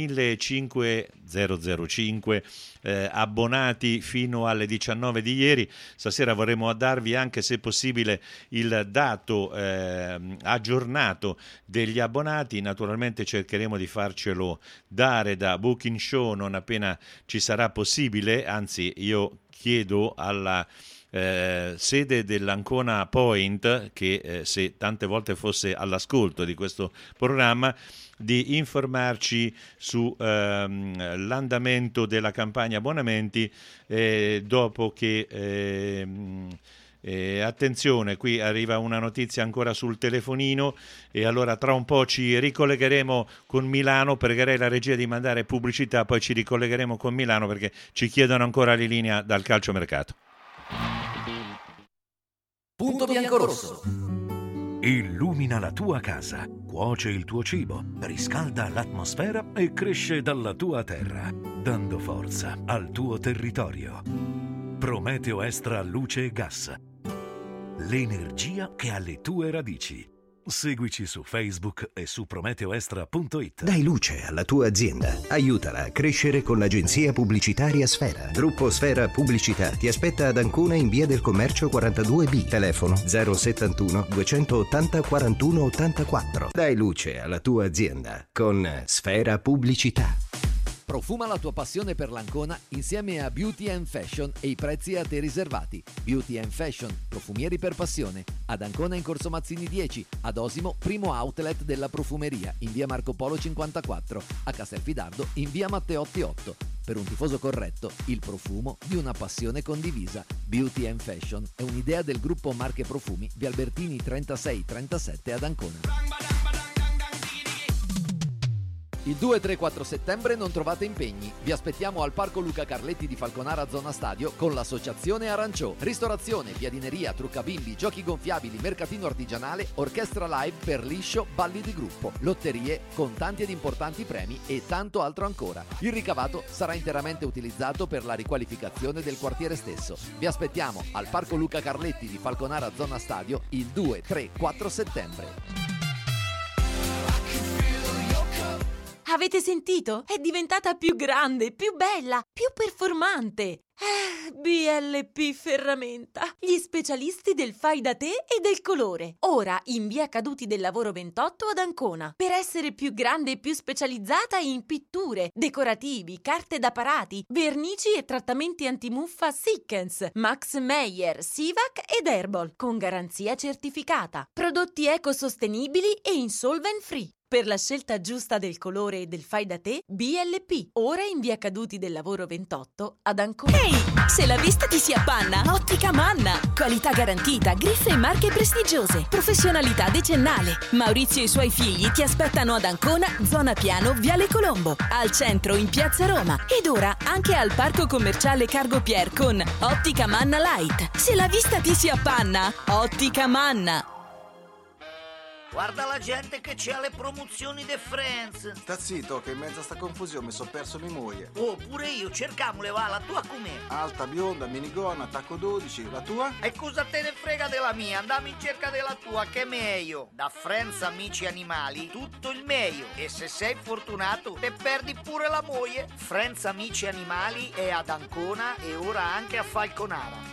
millecinquecentocinque eh, abbonati fino alle diciannove di ieri. Stasera vorremmo darvi anche se possibile il dato eh, aggiornato degli abbonati, naturalmente cercheremo di farcelo dare da Booking Show non appena ci sarà possibile, anzi io chiedo alla eh, sede dell'Ancona Point che eh, se tante volte fosse all'ascolto di questo programma di informarci su ehm, l'andamento della campagna abbonamenti eh, dopo che ehm, Eh, attenzione, qui arriva una notizia ancora sul telefonino e allora tra un po' ci ricollegheremo con Milano. Pregherei la regia di mandare pubblicità, poi ci ricollegheremo con Milano perché ci chiedono ancora le linee dal calciomercato. Punto biancorosso. Illumina la tua casa, cuoce il tuo cibo, riscalda l'atmosfera e cresce dalla tua terra, dando forza al tuo territorio. Prometeo Extra Luce e Gas. L'energia che ha le tue radici. Seguici su Facebook e su prometeoestra punto it. Dai luce alla tua azienda. Aiutala a crescere con l'agenzia pubblicitaria Sfera. Gruppo Sfera Pubblicità ti aspetta ad Ancona in via del Commercio quarantadue B. Telefono zero settantuno duecentottanta quarantuno ottantaquattro. Dai luce alla tua azienda con Sfera Pubblicità. Profuma la tua passione per l'Ancona insieme a Beauty and Fashion e i prezzi a te riservati. Beauty and Fashion, profumieri per passione. Ad Ancona in Corso Mazzini dieci, ad Osimo, primo outlet della profumeria, in via Marco Polo cinquantaquattro, a Castelfidardo in via Matteotti otto. Per un tifoso corretto, il profumo di una passione condivisa. Beauty and Fashion è un'idea del gruppo Marche Profumi, via Albertini trentasei trentasette ad Ancona. Il due, tre, quattro settembre non trovate impegni. Vi aspettiamo al Parco Luca Carletti di Falconara Zona Stadio con l'associazione Aranciò. Ristorazione, piadineria, trucca bimbi, giochi gonfiabili, mercatino artigianale, orchestra live per liscio, balli di gruppo, lotterie con tanti ed importanti premi e tanto altro ancora. Il ricavato sarà interamente utilizzato per la riqualificazione del quartiere stesso. Vi aspettiamo al Parco Luca Carletti di Falconara Zona Stadio il due, tre, quattro settembre. Avete sentito? È diventata più grande, più bella, più performante. Eh, B L P Ferramenta, gli specialisti del fai da te e del colore. Ora in via Caduti del Lavoro ventotto ad Ancona. Per essere più grande e più specializzata in pitture, decorativi, carte da parati, vernici e trattamenti antimuffa Sikkens, Max Meyer, Sivac ed Herbal, con garanzia certificata. Prodotti ecosostenibili e insolvent free. Per la scelta giusta del colore e del fai da te, B L P. Ora in via Caduti del Lavoro ventotto ad Ancona. Ehi, se la vista ti si appanna, Ottica Manna. Qualità garantita, griffe e marche prestigiose. Professionalità decennale. Maurizio e i suoi figli ti aspettano ad Ancona, zona Piano, Viale Colombo. Al centro in Piazza Roma. Ed ora anche al Parco Commerciale Cargo Pier con Ottica Manna Light. Se la vista ti si appanna, Ottica Manna. Guarda la gente che c'è alle promozioni de Friends. Sta zitto che in mezzo a sta confusione mi sono perso mia moglie. Oh, pure io, cercamole va, la tua com'è? Alta, bionda, minigonna, tacco dodici, la tua? E cosa te ne frega della mia? Andiamo in cerca della tua, che è meglio. Da Friends Amici Animali, tutto il meglio. E se sei fortunato, te perdi pure la moglie. Friends Amici Animali è ad Ancona e ora anche a Falconara.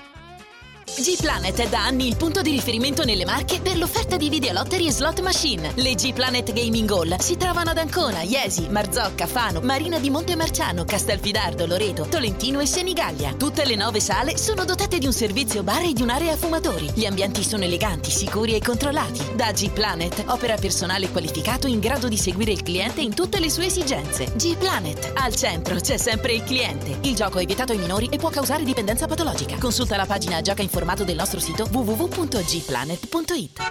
G-Planet è da anni il punto di riferimento nelle Marche per l'offerta di videolottery e slot machine. Le G-Planet Gaming Hall si trovano ad Ancona, Iesi, Marzocca, Fano, Marina di Montemarciano, Castelfidardo, Loreto, Tolentino e Senigallia. Tutte le nove sale sono dotate di un servizio bar e di un'area fumatori. Gli ambienti sono eleganti, sicuri e controllati. Da G-Planet opera personale qualificato in grado di seguire il cliente in tutte le sue esigenze. G-Planet, al centro c'è sempre il cliente. Il gioco è vietato ai minori e può causare dipendenza patologica. Consulta la pagina Gioca Informato del nostro sito w w w punto g planet punto i t.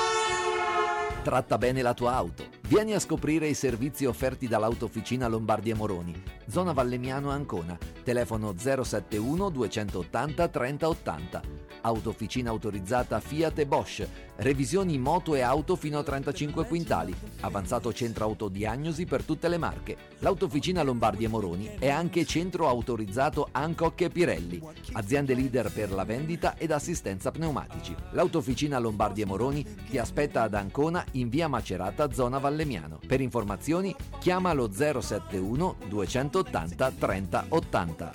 Tratta bene la tua auto. Vieni a scoprire i servizi offerti dall'Autofficina Lombardi e Moroni, zona Vallemiano Ancona, telefono zero settantuno duecentottanta trenta ottanta. Autofficina autorizzata Fiat e Bosch, revisioni moto e auto fino a trentacinque quintali, avanzato centro autodiagnosi per tutte le marche. L'Autofficina Lombardi e Moroni è anche centro autorizzato Hancock e Pirelli, aziende leader per la vendita ed assistenza pneumatici. L'Autofficina Lombardi e Moroni ti aspetta ad Ancona in via Macerata, zona Vallemiano. Per informazioni chiama lo zero settantuno duecentottanta trenta ottanta.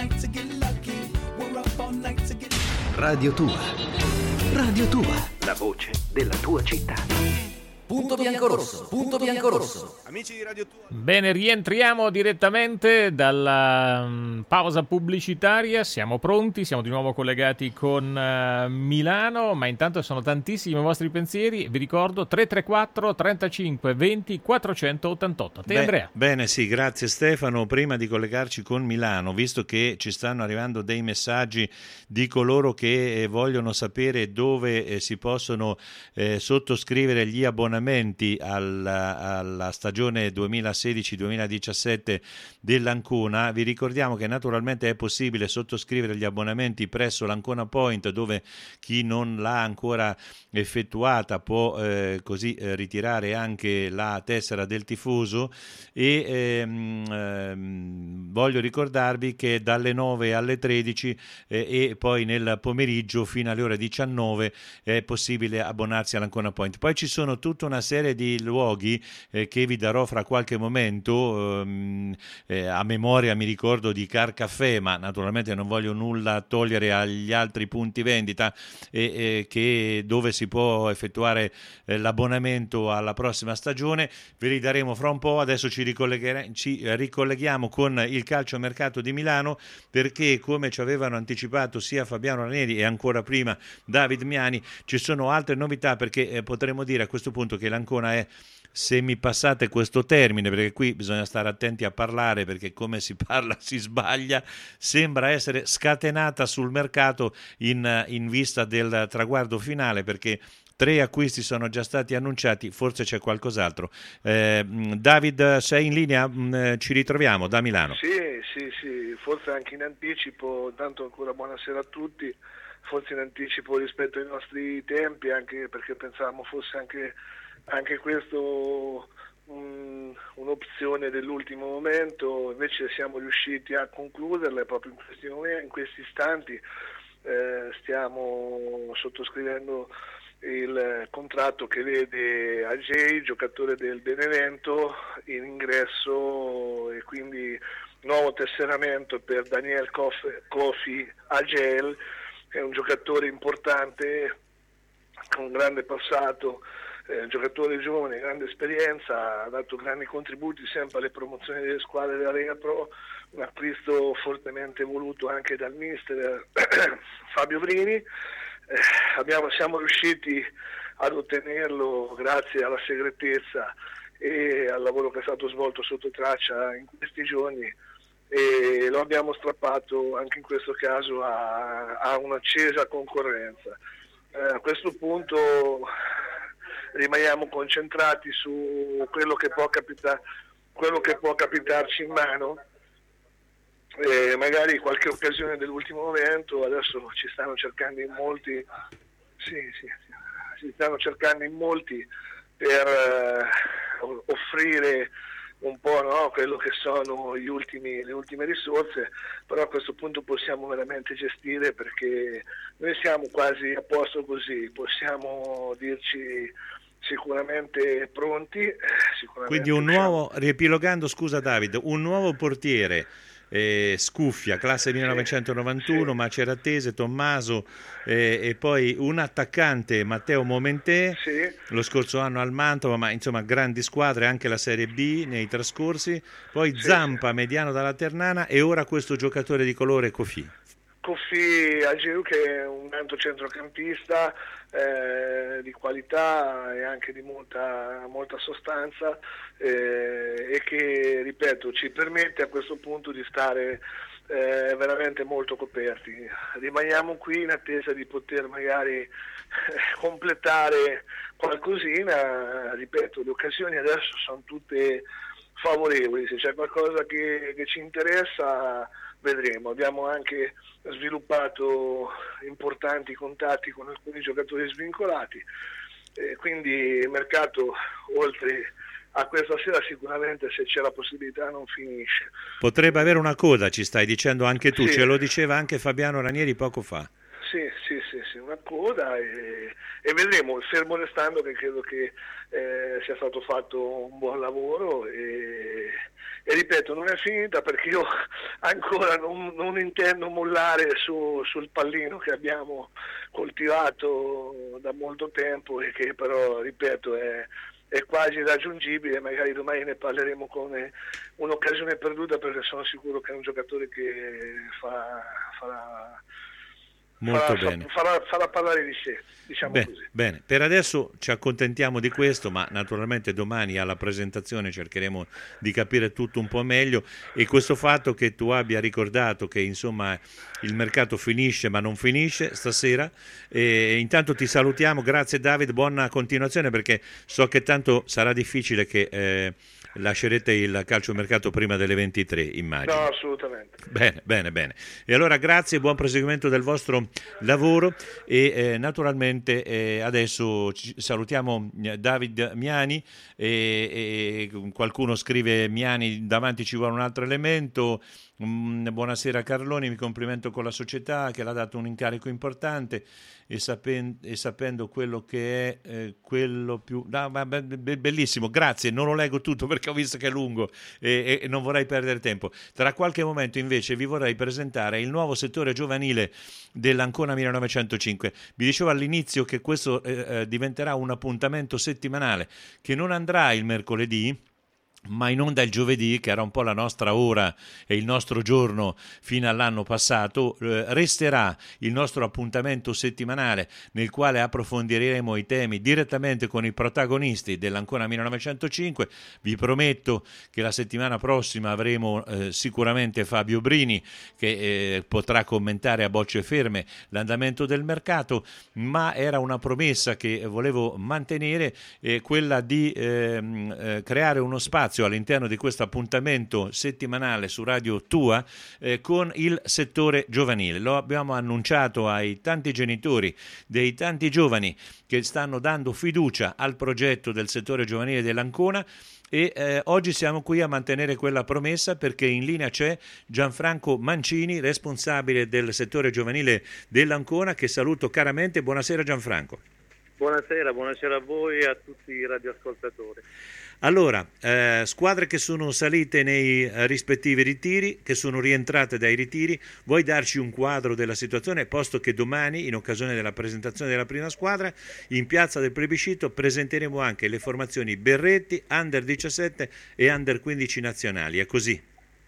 Radio Tua. Radio Tua. La voce della tua città. Punto biancorosso, punto biancorosso. Amici di Radio Tua. Bene, rientriamo direttamente dalla um, pausa pubblicitaria. Siamo pronti, siamo di nuovo collegati con uh, Milano, ma intanto sono tantissimi i vostri pensieri. Vi ricordo tre tre quattro trentacinque venti quattrocentottantotto. Te, Beh, Andrea. Bene, sì, grazie Stefano. Prima di collegarci con Milano, visto che ci stanno arrivando dei messaggi di coloro che eh, vogliono sapere dove eh, si possono eh, sottoscrivere gli abbonamenti abbonamenti alla, alla stagione duemilasedici duemiladiciassette dell'Ancona. Vi ricordiamo che naturalmente è possibile sottoscrivere gli abbonamenti presso l'Ancona Point, dove chi non l'ha ancora effettuata può eh, così eh, ritirare anche la tessera del tifoso, e ehm, ehm, voglio ricordarvi che dalle nove alle tredici eh, e poi nel pomeriggio fino alle ore diciannove è possibile abbonarsi all'Ancona Point. Poi ci sono tutta una serie di luoghi eh, che vi darò fra qualche momento, ehm, eh, a memoria mi ricordo di Car Caffè, ma naturalmente non voglio nulla togliere agli altri punti vendita, eh, eh, che dove si può effettuare eh, l'abbonamento alla prossima stagione. Ve li daremo fra un po'. Adesso ci, ci ricolleghiamo con il calciomercato di Milano, perché come ci avevano anticipato sia Fabiano Ranieri e ancora prima David Miani, ci sono altre novità, perché eh, potremmo dire a questo punto che l'Ancona è, se mi passate questo termine, perché qui bisogna stare attenti a parlare, perché come si parla si sbaglia, sembra essere scatenata sul mercato in, in vista del traguardo finale, perché tre acquisti sono già stati annunciati, forse c'è qualcos'altro. Eh, David, sei in linea? Ci ritroviamo da Milano. Sì, sì, sì, forse anche in anticipo, tanto ancora buonasera a tutti, forse in anticipo rispetto ai nostri tempi, anche perché pensavamo fosse anche, anche questo un, un'opzione dell'ultimo momento, invece siamo riusciti a concluderle proprio in questi, momenti, in questi istanti. Eh, stiamo sottoscrivendo il contratto che vede Agei, giocatore del Benevento, in ingresso, e quindi nuovo tesseramento per Daniel Kofi Agel, che è un giocatore importante con un grande passato, eh, giocatore giovane, grande esperienza, ha dato grandi contributi sempre alle promozioni delle squadre della Lega Pro, un acquisto fortemente voluto anche dal mister Fabio Brini. Eh, abbiamo, siamo riusciti ad ottenerlo grazie alla segretezza e al lavoro che è stato svolto sotto traccia in questi giorni, e lo abbiamo strappato anche in questo caso a, a un'accesa concorrenza. Eh, a questo punto rimaniamo concentrati su quello che può capita, quello che può capitarci in mano. Eh, magari qualche occasione dell'ultimo momento, adesso ci stanno cercando in molti, sì, sì, si stanno cercando in molti per eh, offrire un po', no, quello che sono gli ultimi, le ultime risorse, però a questo punto possiamo veramente gestire, perché noi siamo quasi a posto così, possiamo dirci sicuramente pronti. Sicuramente Quindi un nuovo, riepilogando, scusa David, un nuovo portiere. Eh, Scuffia, classe millenovecentonovantuno, sì. Maceratese, Tommaso, eh, e poi un attaccante, Matteo Momentè, sì. Lo scorso anno al Mantova, ma insomma grandi squadre, anche la Serie B nei trascorsi, poi sì, Zampa, sì. mediano dalla Ternana, e ora questo giocatore di colore Kofi. Kofi Ageu, che è un alto centrocampista eh, di qualità e anche di molta, molta sostanza, eh, e che, ripeto, ci permette a questo punto di stare eh, veramente molto coperti. Rimaniamo qui in attesa di poter magari eh, completare qualcosina. Ripeto, le occasioni adesso sono tutte favorevoli, se c'è qualcosa che, che ci interessa vedremo. Abbiamo anche sviluppato importanti contatti con alcuni giocatori svincolati, eh, quindi il mercato, oltre a questa sera, sicuramente, se c'è la possibilità, non finisce. Potrebbe avere una coda, ci stai dicendo anche tu, sì. Ce lo diceva anche Fabiano Ranieri poco fa. Sì, sì, sì, sì, una coda, e, e vedremo, fermo restando che credo che eh, sia stato fatto un buon lavoro, e, e ripeto, non è finita, perché io ancora non, non intendo mollare su, sul pallino che abbiamo coltivato da molto tempo, e che però, ripeto, è, è quasi raggiungibile. Magari domani ne parleremo come un'occasione perduta, perché sono sicuro che è un giocatore che fa, farà Molto farà, bene. farà, farà parlare di sé, diciamo Beh, così. bene, per adesso ci accontentiamo di questo, ma naturalmente domani alla presentazione cercheremo di capire tutto un po' meglio, e questo fatto che tu abbia ricordato che insomma il mercato finisce ma non finisce stasera, e intanto ti salutiamo, grazie David, buona continuazione, perché so che tanto sarà difficile che eh, lascerete il calciomercato prima delle ventitré, immagino. No, assolutamente. Bene, bene, bene. E allora grazie, buon proseguimento del vostro lavoro, e eh, naturalmente eh, adesso ci salutiamo David Miani, e, e qualcuno scrive Miani, davanti ci vuole un altro elemento. Mm, buonasera Carloni, mi complimento con la società che l'ha dato un incarico importante, e, sapen- e sapendo quello che è eh, quello più no, ma, be- be- bellissimo, grazie, non lo leggo tutto perché ho visto che è lungo e-, e non vorrei perdere tempo. Tra qualche momento invece vi vorrei presentare il nuovo settore giovanile dell'Ancona millenovecentocinque. Vi dicevo all'inizio che questo eh, eh, diventerà un appuntamento settimanale che non andrà il mercoledì, ma in onda il giovedì, che era un po' la nostra ora e il nostro giorno fino all'anno passato. Eh, resterà il nostro appuntamento settimanale nel quale approfondiremo i temi direttamente con i protagonisti dell'Ancona millenovecentocinque. Vi prometto che la settimana prossima avremo eh, sicuramente Fabio Brini, che eh, potrà commentare a bocce ferme l'andamento del mercato, ma era una promessa che volevo mantenere, eh, quella di ehm, eh, creare uno spazio all'interno di questo appuntamento settimanale su Radio Tua eh, con il settore giovanile. Lo abbiamo annunciato ai tanti genitori dei tanti giovani che stanno dando fiducia al progetto del settore giovanile dell'Ancona, e eh, oggi siamo qui a mantenere quella promessa, perché in linea c'è Gianfranco Mancini, responsabile del settore giovanile dell'Ancona, che saluto caramente. Buonasera Gianfranco. Buonasera, buonasera a voi e a tutti i radioascoltatori. Allora, eh, squadre che sono salite nei eh, rispettivi ritiri, che sono rientrate dai ritiri, vuoi darci un quadro della situazione, posto che domani, in occasione della presentazione della prima squadra, in piazza del plebiscito presenteremo anche le formazioni Berretti, Under diciassette e Under quindici nazionali, è così?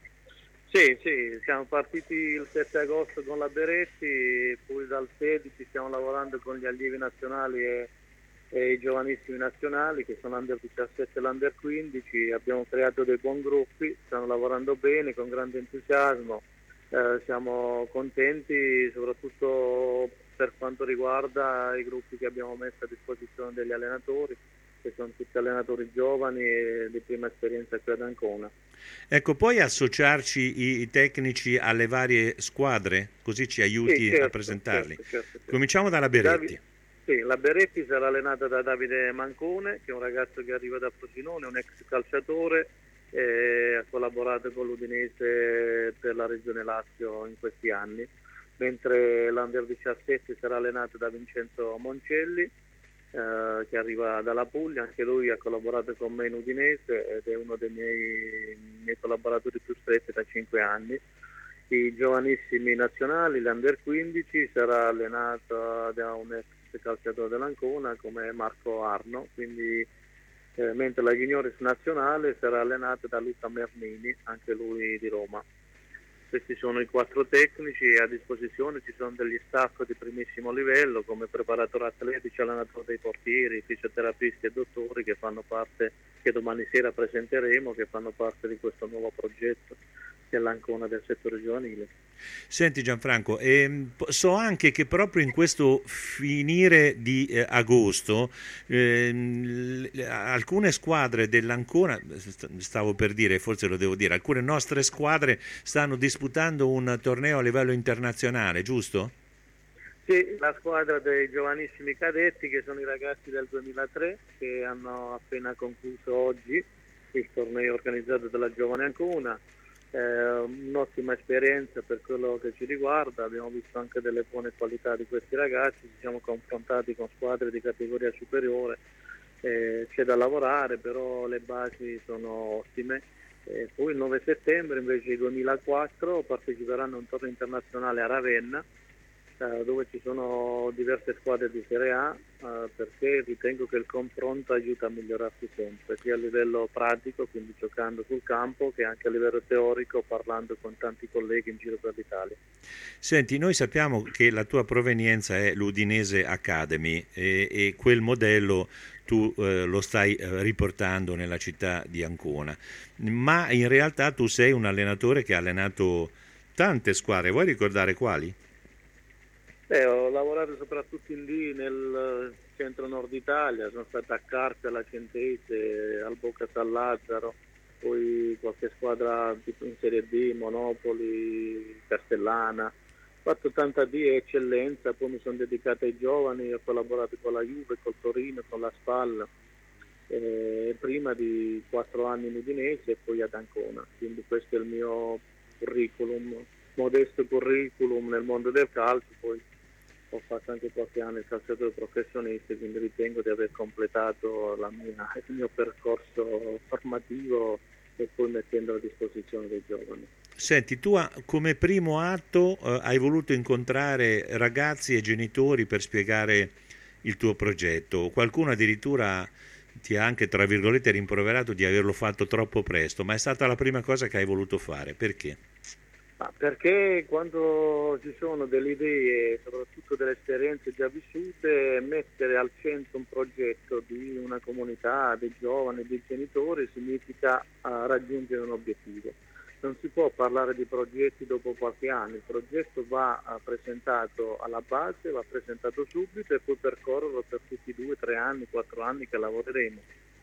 Sì, sì, siamo partiti il sette agosto con la Berretti, poi dal sedici stiamo lavorando con gli allievi nazionali e e i giovanissimi nazionali, che sono l'Under diciassette e l'Under quindici. Abbiamo creato dei buoni gruppi, stanno lavorando bene con grande entusiasmo, eh, siamo contenti soprattutto per quanto riguarda i gruppi che abbiamo messo a disposizione degli allenatori, che sono tutti allenatori giovani e di prima esperienza qui ad Ancona. Ecco, puoi associarci i, i tecnici alle varie squadre, così ci aiuti sì, certo, a presentarli. Certo, certo, certo. Cominciamo dalla Berretti. Davi- Sì, la Berretti sarà allenata da Davide Mancone, che è un ragazzo che arriva da Frosinone, un ex calciatore, e ha collaborato con l'Udinese per la Regione Lazio in questi anni, mentre l'Under diciassette sarà allenato da Vincenzo Moncelli, eh, che arriva dalla Puglia, anche lui ha collaborato con me in Udinese ed è uno dei miei, miei collaboratori più stretti da cinque anni. I giovanissimi nazionali, l'Under quindici, sarà allenato da un ex calciatore dell'Ancona come Marco Arno, quindi eh, mentre la juniores nazionale sarà allenata da Luca Mernini, anche lui di Roma. Questi sono i quattro tecnici, e a disposizione ci sono degli staff di primissimo livello come preparatori atletici, allenatori dei portieri, fisioterapisti e dottori che fanno parte, che domani sera presenteremo, che fanno parte di questo nuovo progetto dell'Ancona del settore giovanile. Senti Gianfranco, ehm, so anche che proprio in questo finire di eh, agosto ehm, l- alcune squadre dell'Ancona, stavo per dire, forse lo devo dire, alcune nostre squadre stanno disputando un torneo a livello internazionale, giusto? Sì, la squadra dei giovanissimi cadetti, che sono i ragazzi del duemilatré, che hanno appena concluso oggi il torneo organizzato dalla Giovane Ancona. Eh, un'ottima esperienza per quello che ci riguarda, abbiamo visto anche delle buone qualità di questi ragazzi, ci siamo confrontati con squadre di categoria superiore, eh, c'è da lavorare, però le basi sono ottime. Eh, poi il nove settembre invece i duemilaquattro parteciperanno a un torneo internazionale a Ravenna, eh, dove ci sono diverse squadre di Serie A, eh, perché ritengo che il confronto aiuta a migliorarsi sempre, sia a livello pratico, quindi giocando sul campo, che anche a livello teorico, parlando con tanti colleghi in giro per l'Italia. Senti, noi sappiamo che la tua provenienza è l'Udinese Academy e, e quel modello tu eh, lo stai eh, riportando nella città di Ancona, ma in realtà tu sei un allenatore che ha allenato tante squadre, vuoi ricordare quali? Eh, ho lavorato soprattutto in lì nel centro-nord Italia, sono stato a Carpia, alla Centese, al Boca San Lazzaro, poi qualche squadra tipo in Serie D, Monopoli, Castellana. Ho fatto tanta D eccellenza, poi mi sono dedicato ai giovani, ho collaborato con la Juve, col Torino, con la Spal, eh, prima di quattro anni in Udinese e poi ad Ancona. Quindi questo è il mio curriculum, modesto curriculum nel mondo del calcio. Poi ho fatto anche qualche anno il calciatore professionista, quindi ritengo di aver completato la mia, il mio percorso formativo e poi mettendo a disposizione dei giovani. Senti, tu come primo atto eh, hai voluto incontrare ragazzi e genitori per spiegare il tuo progetto. Qualcuno addirittura ti ha anche, tra virgolette, rimproverato di averlo fatto troppo presto, ma è stata la prima cosa che hai voluto fare. Perché? Ah, perché quando ci sono delle idee, soprattutto delle esperienze già vissute, mettere al centro un progetto di una comunità, dei giovani, dei genitori, significa uh, raggiungere un obiettivo. Non si può parlare di progetti dopo qualche anno, il progetto va uh, presentato alla base, va presentato subito e poi percorrerlo per tutti i due, tre anni, quattro anni che lavoreremo.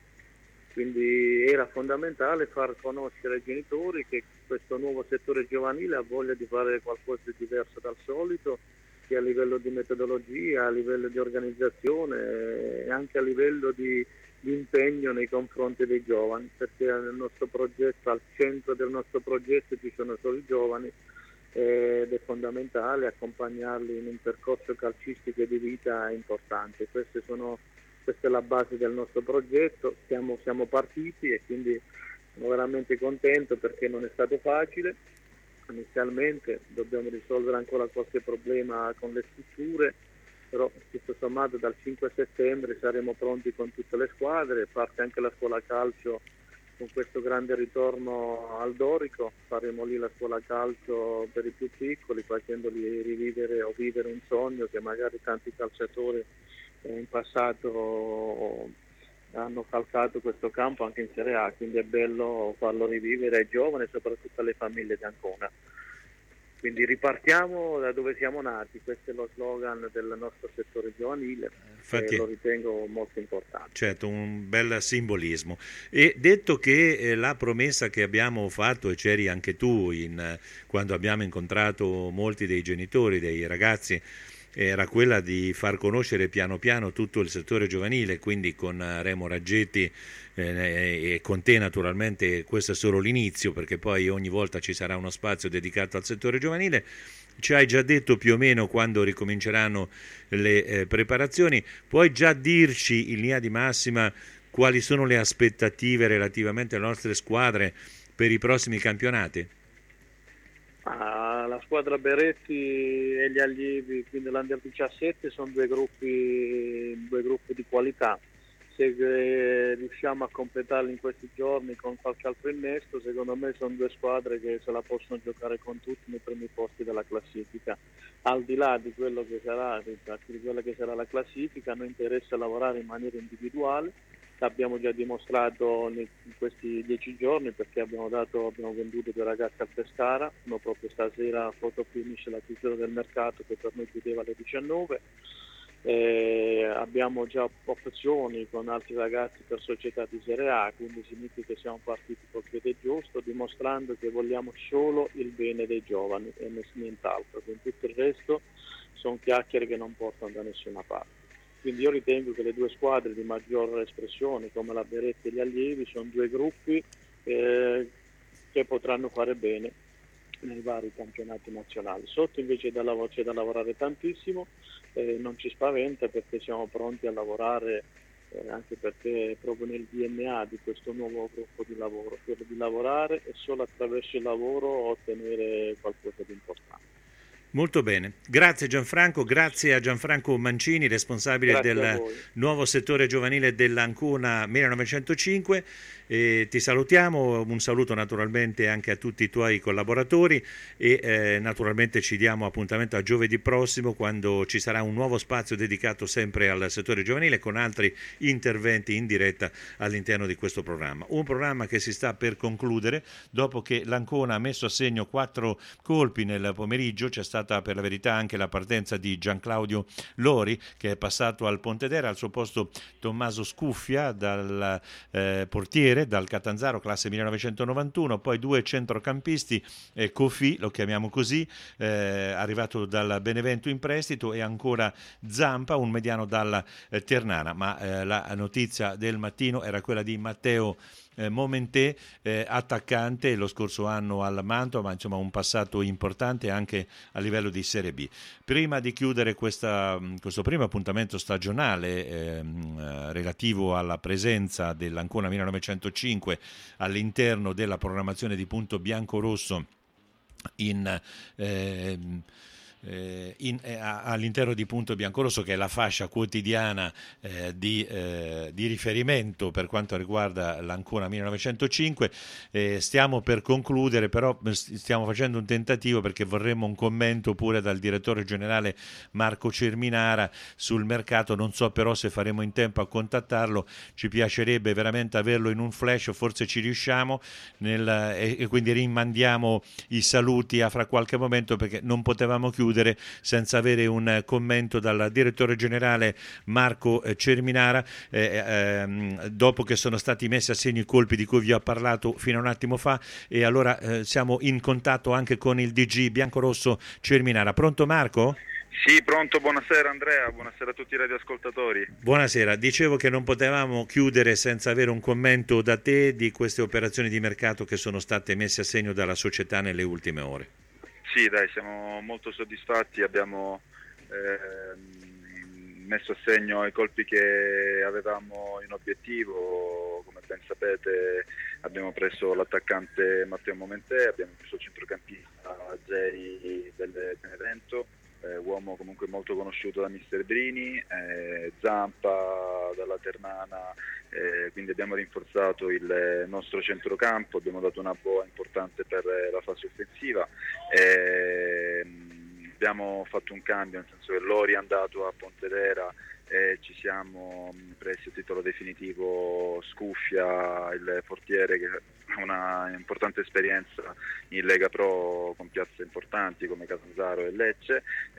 Quindi era fondamentale far conoscere ai genitori che questo nuovo settore giovanile ha voglia di fare qualcosa di diverso dal solito, sia a livello di metodologia, a livello di organizzazione e anche a livello di, di impegno nei confronti dei giovani, perché nel nostro progetto, al centro del nostro progetto ci sono solo i giovani ed è fondamentale accompagnarli in un percorso calcistico e di vita importante. Queste sono Questa è la base del nostro progetto, siamo, siamo partiti e quindi sono veramente contento perché non è stato facile. Inizialmente dobbiamo risolvere ancora qualche problema con le strutture, però tutto sommato dal cinque settembre saremo pronti con tutte le squadre, parte anche la scuola calcio con questo grande ritorno al Dorico, faremo lì la scuola calcio per i più piccoli, facendoli rivivere o vivere un sogno che magari tanti calciatori in passato hanno calcato questo campo anche in Serie A, quindi è bello farlo rivivere ai giovani e soprattutto alle famiglie di Ancona. Quindi ripartiamo da dove siamo nati, questo è lo slogan del nostro settore giovanile. Infatti, e lo ritengo molto importante. Certo, un bel simbolismo. E detto che eh, la promessa che abbiamo fatto, e c'eri anche tu in, quando abbiamo incontrato molti dei genitori, dei ragazzi, era quella di far conoscere piano piano tutto il settore giovanile, quindi con Remo Raggetti eh, e con te naturalmente questo è solo l'inizio, perché poi ogni volta ci sarà uno spazio dedicato al settore giovanile. Ci hai già detto più o meno quando ricominceranno le eh, preparazioni, puoi già dirci in linea di massima quali sono le aspettative relativamente alle nostre squadre per i prossimi campionati? Ah, la squadra Beretti e gli allievi, quindi l'Under diciassette, sono due gruppi, due gruppi di qualità. Se eh, riusciamo a completarli in questi giorni con qualche altro innesto, secondo me sono due squadre che se la possono giocare con tutti nei primi posti della classifica. Al di là di quello che sarà, di quella che sarà la classifica, a noi interessa lavorare in maniera individuale. L'abbiamo già dimostrato in questi dieci giorni perché abbiamo, dato, abbiamo venduto due ragazzi al Pescara, uno proprio stasera photo finish la chiusura del mercato che per noi chiudeva alle diciannove. Eh, abbiamo già opzioni con altri ragazzi per società di Serie A, quindi significa che siamo partiti col piede giusto, dimostrando che vogliamo solo il bene dei giovani e nient'altro, quindi tutto il resto sono chiacchiere che non portano da nessuna parte. Quindi io ritengo che le due squadre di maggior espressione, come la Beretti e gli allievi, sono due gruppi eh, che potranno fare bene nei vari campionati nazionali. Sotto invece da lav- c'è da lavorare tantissimo, eh, non ci spaventa perché siamo pronti a lavorare, eh, anche perché è proprio nel D N A di questo nuovo gruppo di lavoro, quello di lavorare e solo attraverso il lavoro ottenere qualcosa di importante. Molto bene, grazie Gianfranco, grazie a Gianfranco Mancini, responsabile Grazie del nuovo settore giovanile dell'Ancona millenovecentocinque. E ti salutiamo, un saluto naturalmente anche a tutti i tuoi collaboratori e eh, naturalmente ci diamo appuntamento a giovedì prossimo, quando ci sarà un nuovo spazio dedicato sempre al settore giovanile con altri interventi in diretta all'interno di questo programma. Un programma che si sta per concludere dopo che l'Ancona ha messo a segno quattro colpi nel pomeriggio. C'è stata per la verità anche la partenza di Gianclaudio Lori, che è passato al Pontedera, al suo posto Tommaso Scuffia dal eh, portiere dal Catanzaro, classe millenovecentonovantuno, poi due centrocampisti, eh, Cofi, lo chiamiamo così, eh, arrivato dal Benevento in prestito, e ancora Zampa, un mediano dalla eh, Ternana, ma eh, la notizia del mattino era quella di Matteo Eh, Momentè, eh, attaccante lo scorso anno al Mantova, ma insomma un passato importante anche a livello di Serie B. Prima di chiudere questa, questo primo appuntamento stagionale ehm, relativo alla presenza dell'Ancona millenovecentocinque all'interno della programmazione di Punto Biancorosso in ehm, In, eh, all'interno di Punto Biancorosso, che è la fascia quotidiana eh, di, eh, di riferimento per quanto riguarda l'Ancona millenovecentocinque. Eh, stiamo per concludere, però stiamo facendo un tentativo perché vorremmo un commento pure dal direttore generale Marco Cerminara sul mercato. Non so però se faremo in tempo a contattarlo, ci piacerebbe veramente averlo in un flash, forse ci riusciamo nel, e, e quindi rimandiamo i saluti a fra qualche momento, perché non potevamo chiudere senza avere un commento dal direttore generale Marco Cerminara eh, ehm, dopo che sono stati messi a segno i colpi di cui vi ho parlato fino a un attimo fa. E allora eh, siamo in contatto anche con il D G biancorosso Cerminara. Pronto Marco? Sì, pronto, buonasera Andrea, buonasera a tutti i radioascoltatori. Buonasera, dicevo che non potevamo chiudere senza avere un commento da te di queste operazioni di mercato che sono state messe a segno dalla società nelle ultime ore. Sì, dai, siamo molto soddisfatti, abbiamo eh, messo a segno i colpi che avevamo in obiettivo. Come ben sapete abbiamo preso l'attaccante Matteo Momentè, abbiamo preso il centrocampista Geri del Benevento, eh, uomo comunque molto conosciuto da mister Brini, eh, Zampa dalla Ternana, eh, quindi abbiamo rinforzato il nostro centrocampo, abbiamo dato una boa importante per la fase offensiva, eh, abbiamo fatto un cambio, nel senso che Lori è andato a Pontedera e ci siamo presi a titolo definitivo Scuffia, il portiere, che ha una importante esperienza in Lega Pro con piazze importanti come Catanzaro e Lecce.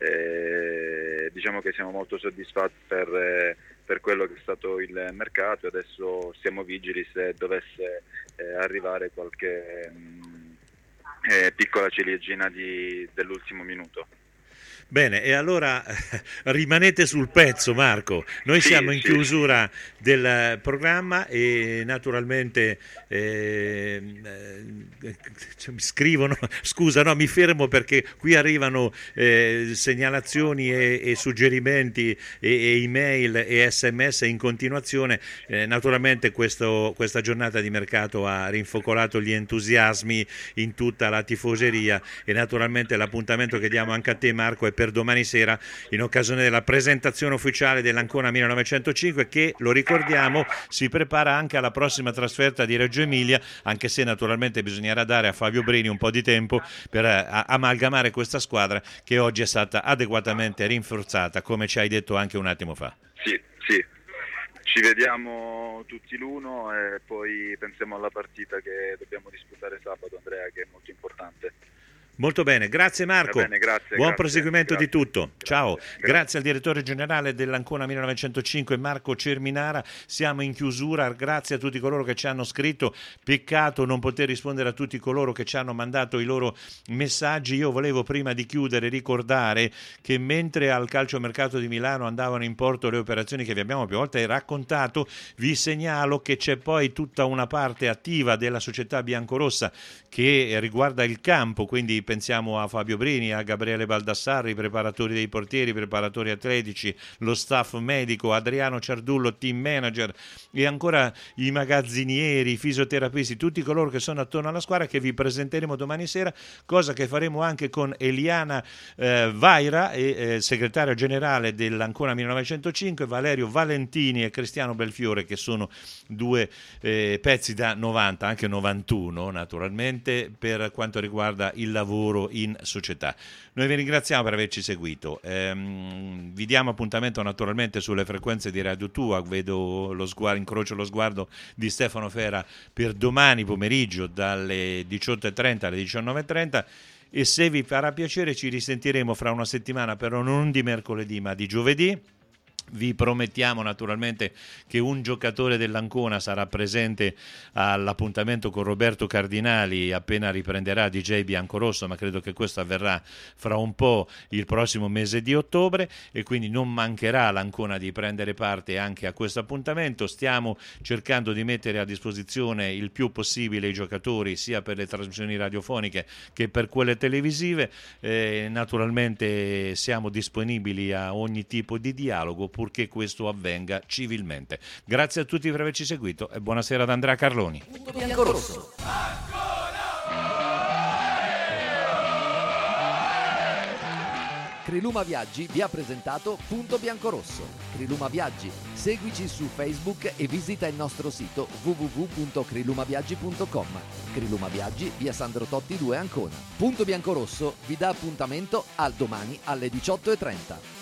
E diciamo che siamo molto soddisfatti per, per quello che è stato il mercato. Adesso siamo vigili se dovesse eh, arrivare qualche mh, eh, piccola ciliegina di, dell'ultimo minuto. Bene, e allora rimanete sul pezzo, Marco. Noi sì, siamo in sì. chiusura del programma e naturalmente eh, eh, scrivono, scusa, no, mi fermo perché qui arrivano eh, segnalazioni e, e suggerimenti e, e email e sms in continuazione. Eh, naturalmente questo, questa giornata di mercato ha rinfocolato gli entusiasmi in tutta la tifoseria e naturalmente l'appuntamento che diamo anche a te, Marco, è per domani sera in occasione della presentazione ufficiale dell'Ancona millenovecentocinque, che, lo ricordiamo, si prepara anche alla prossima trasferta di Reggio Emilia, anche se naturalmente bisognerà dare a Fabio Brini un po' di tempo per a, amalgamare questa squadra che oggi è stata adeguatamente rinforzata, come ci hai detto anche un attimo fa. Sì, sì. Ci vediamo tutti l'uno e poi pensiamo alla partita che dobbiamo disputare sabato, Andrea, che è molto importante. Molto bene, grazie Marco. Bene, grazie, buon grazie, proseguimento grazie, di tutto. Grazie, Ciao, grazie. grazie al direttore generale dell'Ancona millenovecentocinque Marco Cerminara. Siamo in chiusura, grazie a tutti coloro che ci hanno scritto. Peccato non poter rispondere a tutti coloro che ci hanno mandato i loro messaggi. Io volevo prima di chiudere ricordare che mentre al calciomercato di Milano andavano in porto le operazioni che vi abbiamo più volte raccontato, vi segnalo che c'è poi tutta una parte attiva della società biancorossa che riguarda il campo, quindi pensiamo a Fabio Brini, a Gabriele Baldassarri, i preparatori dei portieri, i preparatori atletici, lo staff medico, Adriano Ciardullo, team manager, e ancora i magazzinieri, i fisioterapisti, tutti coloro che sono attorno alla squadra, che vi presenteremo domani sera, cosa che faremo anche con Eliana eh, Vaira, e, eh, segretario generale dell'Ancona millenovecentocinque, Valerio Valentini e Cristiano Belfiore, che sono due eh, pezzi da novanta, anche novantuno naturalmente, per quanto riguarda il lavoro in società. Noi vi ringraziamo per averci seguito, ehm, vi diamo appuntamento naturalmente sulle frequenze di Radio Tua, vedo lo sguardo, incrocio lo sguardo di Stefano Fera per domani pomeriggio dalle diciotto e trenta alle diciannove e trenta, e se vi farà piacere ci risentiremo fra una settimana, però non di mercoledì ma di giovedì. Vi promettiamo naturalmente che un giocatore dell'Ancona sarà presente all'appuntamento con Roberto Cardinali appena riprenderà D J Biancorosso, ma credo che questo avverrà fra un po', il prossimo mese di ottobre, e quindi non mancherà l'Ancona di prendere parte anche a questo appuntamento. Stiamo cercando di mettere a disposizione il più possibile i giocatori, sia per le trasmissioni radiofoniche che per quelle televisive. Eh, naturalmente siamo disponibili a ogni tipo di dialogo, purché questo avvenga civilmente. Grazie a tutti per averci seguito e buonasera ad Andrea Carloni. Punto biancorosso. Criluma Viaggi vi ha presentato Punto Biancorosso. Criluma Viaggi, seguici su Facebook e visita il nostro sito w w w punto crilumaviaggi punto com. Criluma Viaggi, via Sandro Totti due, Ancona. Punto Biancorosso vi dà appuntamento al domani alle diciotto e trenta.